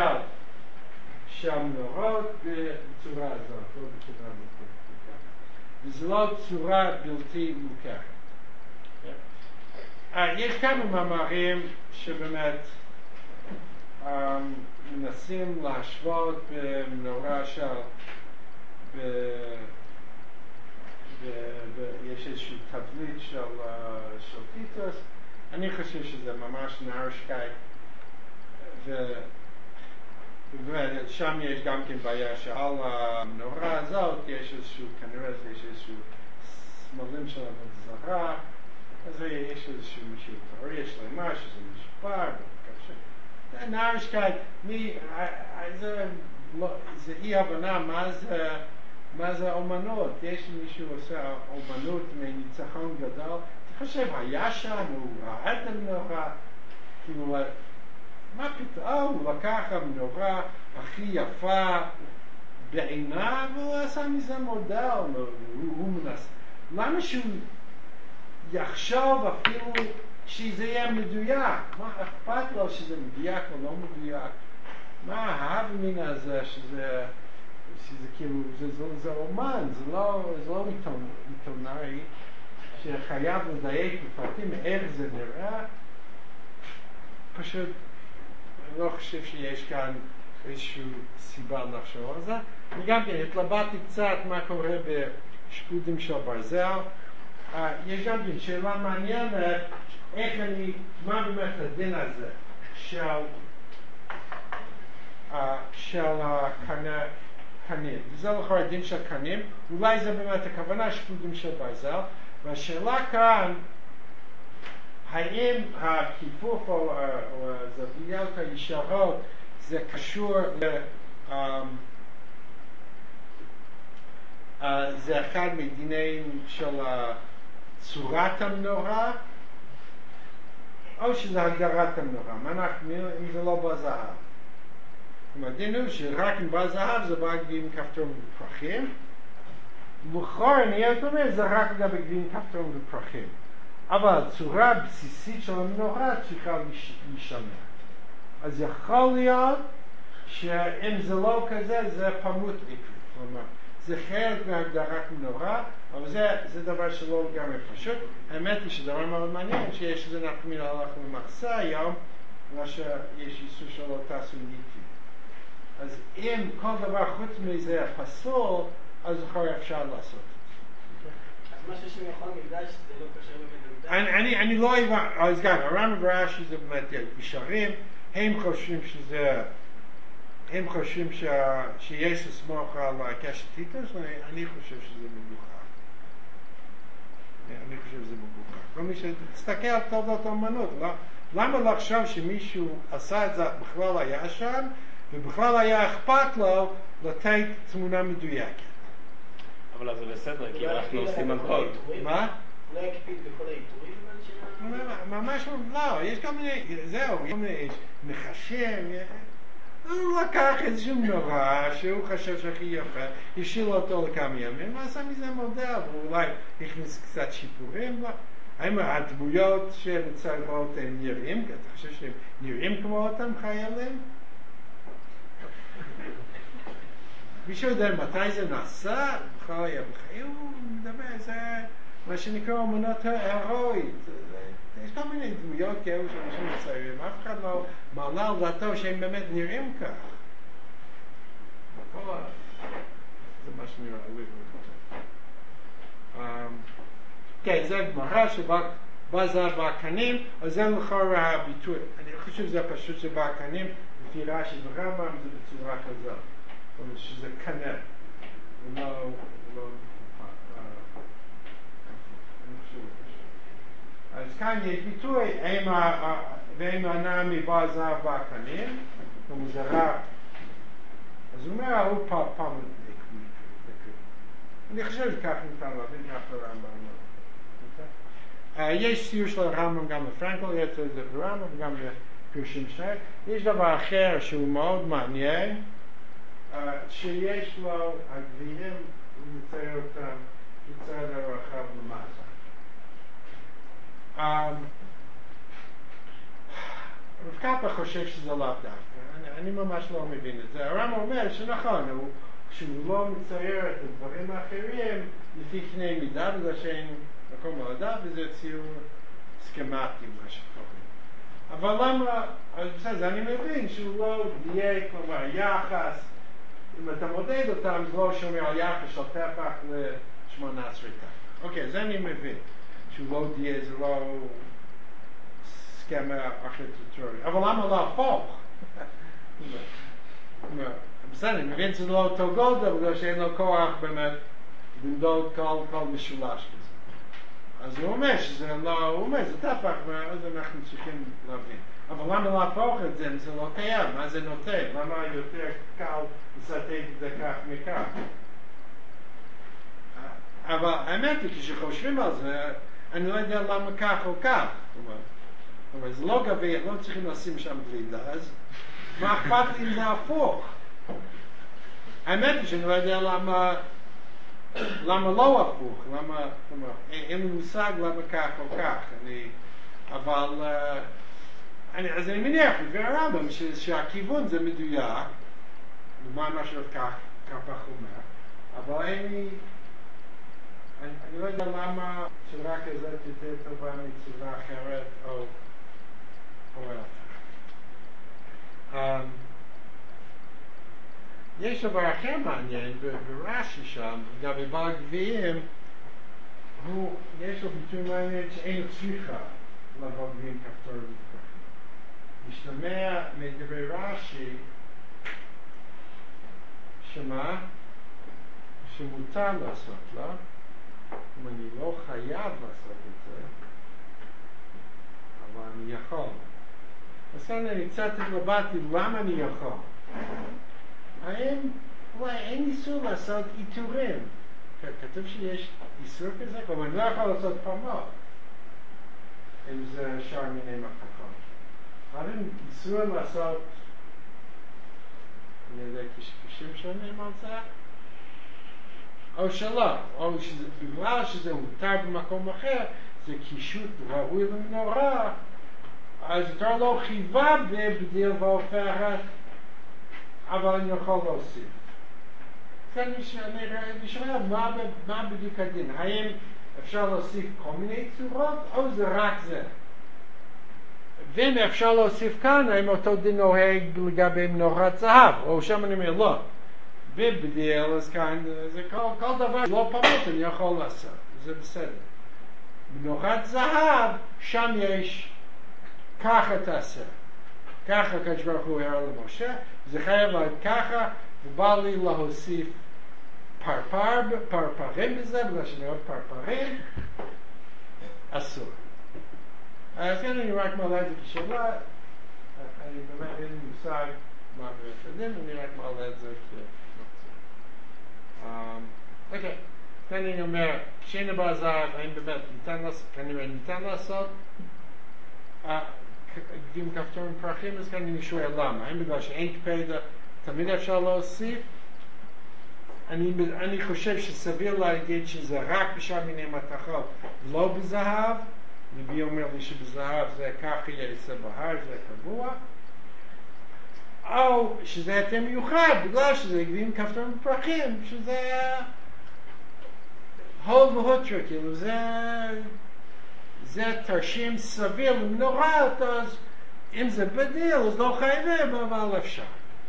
מנורות בצורה הזאת, לא בצורה מוכרת. וזו לא צורה בלתי מוכרת. יש כמה מאמרים שבאמת מנסים להשוות במנורה של יש איזשהו תבליט של טיטוס. אני חושב שזה ממש נרשקייט, ושם יש גם כן בעיה שעל המנורה הזאת יש איזשהו, כנראה יש איזשהו סמלים של עבוד זרה, אז יש איזשהו מישהו תיאוריה שלמה שזה משופר וככה. נרשקייט, זה אי הבנה מה זה אומנות. יש מישהו עושה אומנות מניצחון גדול, אתה חושב היה שם, הוא ראה את המנורה, כאילו מה פתאום, הוא לקח המנורה הכי יפה בעיניו, והוא עשה מזה מודל, הוא מנסה. למה שהוא יחשוב אפילו שזה יהיה מדויק? מה אכפת לו שזה מדויק או לא מדויק? מה ההבמין הזה שזה כאילו, זה אומן, זה לא עיתונאי שחייב לדייק בפרטים איך זה נראה. פשוט אני לא חושב שיש כאן איזושהי סיבה לחשוב על זה. וגם כן, התלבטתי קצת מה קורה בשקודים של ברזל. יש גם כן שאלה מעניינת, מה באמת הדין הזה של הקנים. וזה לכאורה הדין של קנים, אולי זה באמת הכוונה שקודים של ברזל, והשאלה כאן, האם הכיפוף או הזוויות הישרות זה קשור זה אחד מדינים של צורת המנורה, או שזה הגדרת המנורה. מה אנחנו אם זה לא בזהב? הדין הוא שרק אם בזהב זה בא גביעים כפתורים ופרחים. לכאורה נהיה דומה זה רק לגבי גביעים כפתורים ופרחים. אבל הצורה הבסיסית של המנורה צריכה להישמר. אז יכול להיות שאם זה לא כזה זה פמות עקבי. כלומר, זה חלק מהגדרת מנורה, אבל זה דבר שלא לגמרי פשוט. האמת היא שדבר מאוד מעניין שיש איזה נחמין הלך למעשה היום, מה שיש איסור שלא תעשו ניטי. אז אם כל דבר חוץ מזה פסול, אז אחרי אפשר לעשות את זה. אז משהו שיכול מקדש זה לא קשר בבית המקדש? אני לא אבא, אז גם, הרמב"ם ורש"י זה באמת ישרים, הם חושבים שיש לסמוך על קשת טיטוס, אני חושב שזה מגוחך. כל מי שתסתכל על תולדות האמנות, למה לחשוב שמישהו עשה את זה בכלל היה שם, ובכלל היה אכפת לו לתת תמונה מדויקת? אבל אז זה בסדר, כי אנחנו עושים הכל. מה? לא יקפיד בכל העיטורים? ממש לא, יש כל מיני, זהו, נחשים, הוא לקח איזשהו נורא שהוא חשב שהכי יפה, השאיר אותו לכמה ימים, ועשה מזה מודל, ואולי הכניס קצת שיפורים. האם הדמויות שבצלבות הם נראים? אתה חושב שהם נראים כמו אותם חיילים? מישהו יודע מתי זה נעשה? בכלל היה בחיים, הוא מדבר, זה מה שנקרא אמנות ההירואית. יש כל מיני דמויות כאלו שאנשים מציירים, אף אחד לא מעלה על דעתו שהם באמת נראים כך. זה מה שנראה לי. כן, זה גמרא שבא זה בעקנים, אז זה לכאורה הביטוי. אני חושב שזה פשוט שבעקנים, לפי רש"י ורמב"ם זה בצורה כזאת. זאת אומרת שזה קנה. אז כאן יש ביטוי, ואם הנע מבא זהב בעקנים, זה רק. אז הוא אומר, הוא פעם נקמי. אני חושב שכך ניתן להבין כך לרמב"ם. יש סיור של הרמב"ם גם לפרנקל, יש את זה ברמב"ם וגם בפירושים שניים. יש דבר אחר שהוא מאוד מעניין, שיש לו הגביעים, הוא מצייר אותם בצד הרחב למטה. רב קאפר חושב שזה לאו דווקא, אני ממש לא מבין את זה. הרמב"ם אומר שנכון, שהוא לא מצייר את הדברים האחרים לפי קנה מידה, בגלל שאין מקום לעדה, וזה ציור סכמטי, מה שקוראים. אבל למה, אז בסדר, אני מבין שהוא לא דייק, כלומר, יחס, אם אתה מודד אותם, זה לא שומר על יחס של טפח ל-18 טפח. אוקיי, זה אני מבין. שהוא לא דייק, זה לא סכמה ארכיטקטורי. אבל למה לא הפוך? בסדר, אני מבין שזה לא אותו גודל, בגלל שאין לו כוח באמת למדוד כל משולש כזה. אז הוא אומר שזה לא, הוא אומר, זה טפח, ואז אנחנו צריכים להבין. אבל למה להפוך את זה אם זה לא קיים? מה זה נותן? למה יותר קל לסרטט את זה כך מכך? אבל האמת היא, כשחושבים על זה, אני לא יודע למה כך או כך. זאת אומרת, זה לא גבי, לא צריכים לשים שם גלידה, אז מה אכפת לי אם זה הפוך? האמת היא שאני לא יודע למה לא הפוך, אין לי מושג למה כך או כך, אבל אז אני מניח לפי הרמב"ם שהכיוון זה מדויק, למען מה שעוד כך אומר, אבל אני לא יודע למה צורה כזאת יותר טובה מצורה אחרת או אחרת. יש דבר אחר מעניין ברש"י שם, לגבי בעל גביעים, יש לו ביטוי מעניין שאין צריכה לבוא גביעים כפתור ופרחים. משתמע מדברי רש"י, שמה? שמותר לעשות לה, אם אני לא חייב לעשות את זה, אבל אני יכול. אז כאן אני קצת התלבטתי למה אני יכול. האם אולי אין איסור לעשות איתורים? כתוב שיש איסור כזה, אבל אני לא יכול לעשות פעמות. אם זה שאר מיני מתכות. האם איסור לעשות, אני יודע, כשם שנים על זה? או שלא, או בגלל שזה הותר במקום אחר, זה קישוט ראוי למנורה, אז יותר לא חיבה בבדיל והופכת, אבל אני יכול להוסיף. כאן אני שואל מה בדיוק הדין, האם אפשר להוסיף כל מיני צורות, או זה רק זה? ואם אפשר להוסיף כאן, האם אותו דין נוהג לגבי מנורת זהב, או שם אני אומר לא. בבדיל, אז כאן, זה כל דבר, לא פעמות אני יכול לעשות, זה בסדר. מנורת זהב, שם יש ככה תעשה. ככה הקדוש ברוך הוא הראה למשה, זה חייב להיות ככה, ובא לי להוסיף פרפרים בזה, בגלל שאני אוהב פרפרים, אסור. אז כן, אני רק מעלה את זה כשאלה, אני באמת אין לי מושג מה הדין, אני רק מעלה את זה אוקיי, כאן אני אומר, כשאין בזהב, האם באמת כנראה ניתן לעשות גדים כפתורים פרחים, אז כאן אני שואל למה, האם בגלל שאין קפדה תמיד אפשר להוסיף? אני חושב שסביר להגיד שזה רק בשאר מיני מתכות, לא בזהב, נביא אומר לי שבזהב זה ככה יעשה בהר, זה קבוע, או שזה יותר מיוחד, בגלל שזה גדים כפתורים פרחים, שזה הול והוטרה, כאילו זה תרשים סביר למנורת, אז אם זה בדיל, אז לא חייבים, אבל אפשר.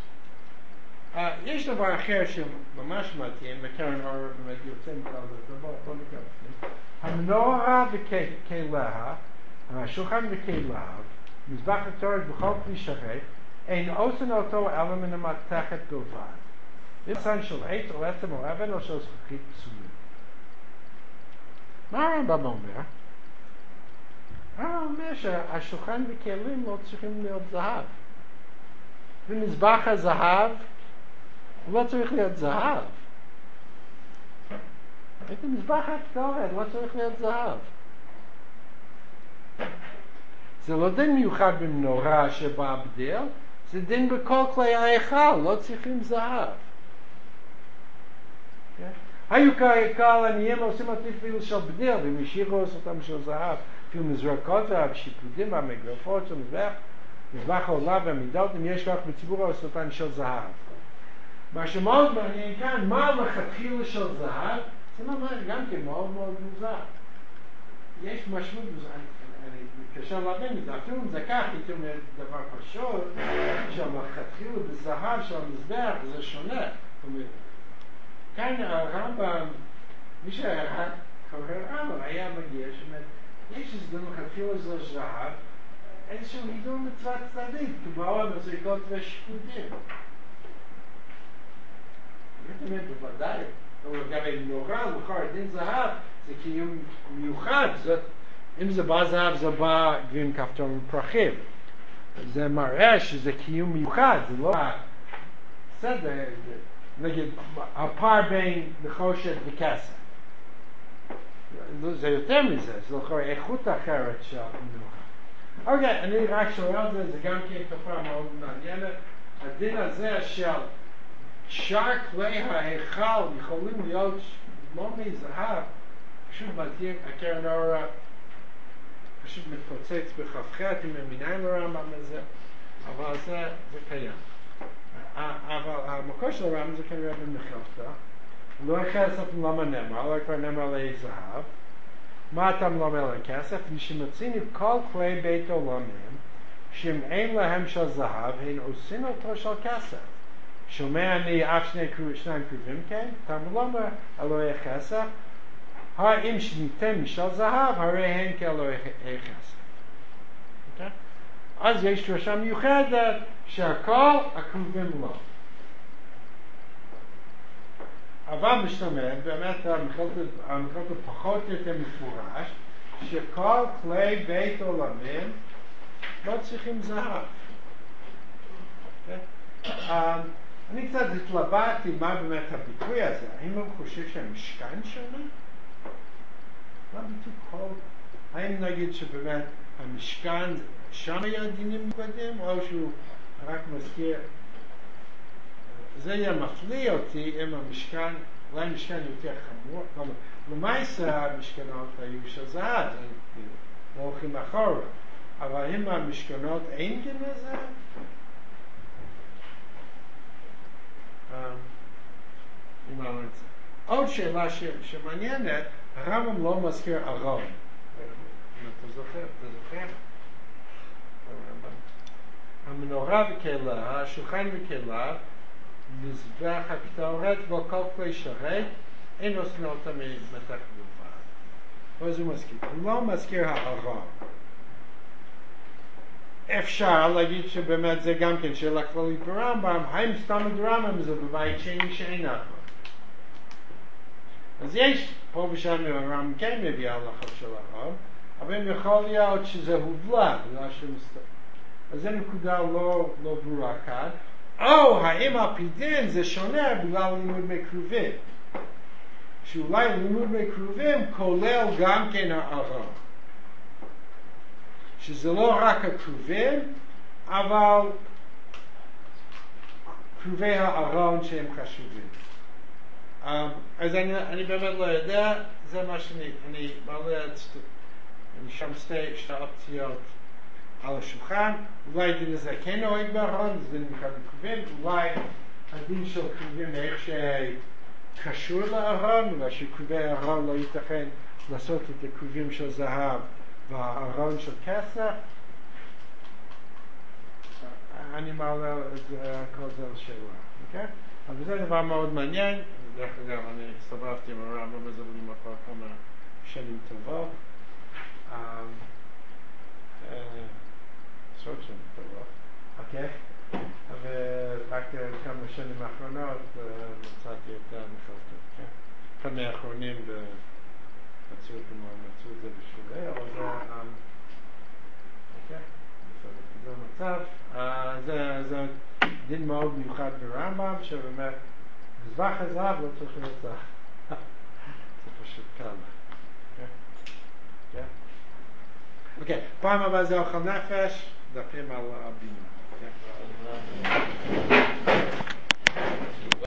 יש דבר אחר שממש מתאים, בקרן אור באמת יוצא מכלל זה, בוא נקרא בפנים. המנורה וכליה, השולחן וכליה, מזבח התורש בכל כלי שרת, אין עושים אותו אלא מן המתכת בלבד. בצן של עץ או עצם או אבן או של זכוכית פסולים. מה הרמב"ם אומר? אומר שהשולחן וכלים לא צריכים להיות זהב. ומזבח הזהב הוא לא צריך להיות זהב. את המזבח הקטורת לא צריך להיות זהב. זה לא דין מיוחד במנורה שבא בדיל, זה דין בכל כלי ההיכל, לא צריכים זהב. היו כאלה עניים עושים אפילו של בדיל, והם השאירו אותם של זהב, אפילו מזרקות והשיפודים והמגרפות של מזבח העולה והמידות, אם יש לך בציבור העושתן של זהב. מה שמאוד מעניין כאן, מה לכתחילה של זהב, זה ממש גם כן מאוד מאוד מוזר. יש משמעות מוזר, אני מתקשר להבין את זה, אפילו אם זה כך, הייתי אומר דבר פשוט, שהלכתחילה בזהב של המזבח זה שונה. כאן הרמב"ם, מי שהיה קורא הרמב"ם היה מגיע, שאומר, יש איזה לכתחילה של זהב, איזשהו הידור מצוות צדיק, כמו מזריקות ושיפודים. זאת אומרת, בוודאי, לגבי מנורה, לכאורה דין זהב, זה קיום מיוחד, אם זה בא זהב, זה בא גבים כפתורים פרחים. זה מראה שזה קיום מיוחד, זה לא בסדר, נגיד, הפער בין נחושת וכסף. זה יותר מזה, זה לכאורה איכות אחרת של מנורה. אוקיי, אני רק שואל על זה, זה גם כן תופעה מאוד מעניינת. הדין הזה של שאר כלי ההיכל יכולים להיות לא מזהב, פשוט מתאים, הקרן אור פשוט מתפוצץ בחפכת עם המיניים לרמב"ם הזה, אבל זה קיים. אבל המקור של הרמב"ם זה כנראה במחלפתא, לא כסף למה נאמר, לא כבר נאמר לי זהב. מה אתה מלמד לכסף? ושמוצאים את כל כלי בית עולמים, שאם אין להם של זהב, הם עושים אותו של כסף. שומע אני אף שניים קרובים כן, תמלומר אלוהי חסך, האם שניתן משל זהב, הרי הן כאלוהי חסך. אז יש דרשה מיוחדת שהכל הקרובים לא. אבל משתמד, באמת המחלקת פחות יותר מפורש, שכל כלי בית עולמים לא צריכים זהב. אני קצת התלבטתי מה באמת הביטוי הזה. האם הוא חושב שהמשכן שונה? מה ביטוי כל? האם נגיד שבאמת המשכן שם היה דינים קודם, או שהוא רק מזכיר? זה יהיה מפליא אותי אם המשכן, אולי המשכן יותר חמור. למעשה המשכנות היו של זהב, לא הולכים אחורה. אבל אם המשכנות אין דין לזה? עוד שאלה שמעניינת, הרמב"ם לא מזכיר ארון. אתה זוכר? המנורה וכלה, השולחן וכלה, מזבח הקטורת וכל כלי שרת, אין עושים אותם מתח בלבד. ואז הוא מזכיר. הוא לא מזכיר הארון. אפשר להגיד שבאמת זה גם כן שאלה כללית ברמב"ם, האם סתם ברמב"ם זה בבית שני שאין ארון? אז יש פה ושם הרמב"ם כן מביא הלכה של ארון, אבל יכול להיות שזה הובלע, אז זו נקודה לא ברורה כאן. או האם על פי דין זה שונה בגלל לימוד מקרובים, שאולי לימוד מקרובים כולל גם כן הארון, שזה לא רק הקרובים, אבל קרובי הארון שהם חשובים. אז אני באמת לא יודע, זה מה שאני מעלה אני שם שתי אופציות על השולחן. אולי דין הזה כן נוהג בארון, זה דין בכלל בקרובים, אולי הדין של קרובים איך שקשור לארון, אולי שקרובי הארון לא ייתכן לעשות את הקרובים של זהב והארון של כסף. אני מעלה את כל זה על שאלה, אוקיי? אבל זה דבר מאוד מעניין. דרך אגב, אני הסתובבתי עם הרמב"ם הזה במקור כמה שנים טובות. עשרות שנים טובות, אוקיי? ורק כמה שנים האחרונות מצאתי את המחלקות, כן? אחד מהאחרונים מצאו את זה בשבילי, אבל זה, אוקיי? זה המצב. זה דין מאוד מיוחד ברמב"ם, שבאמת מזבח הזהב לא צריך להיות זהב. זה פשוט קל. אוקיי, פעם הבאה זה אוכל נפש, דפים על הבינה.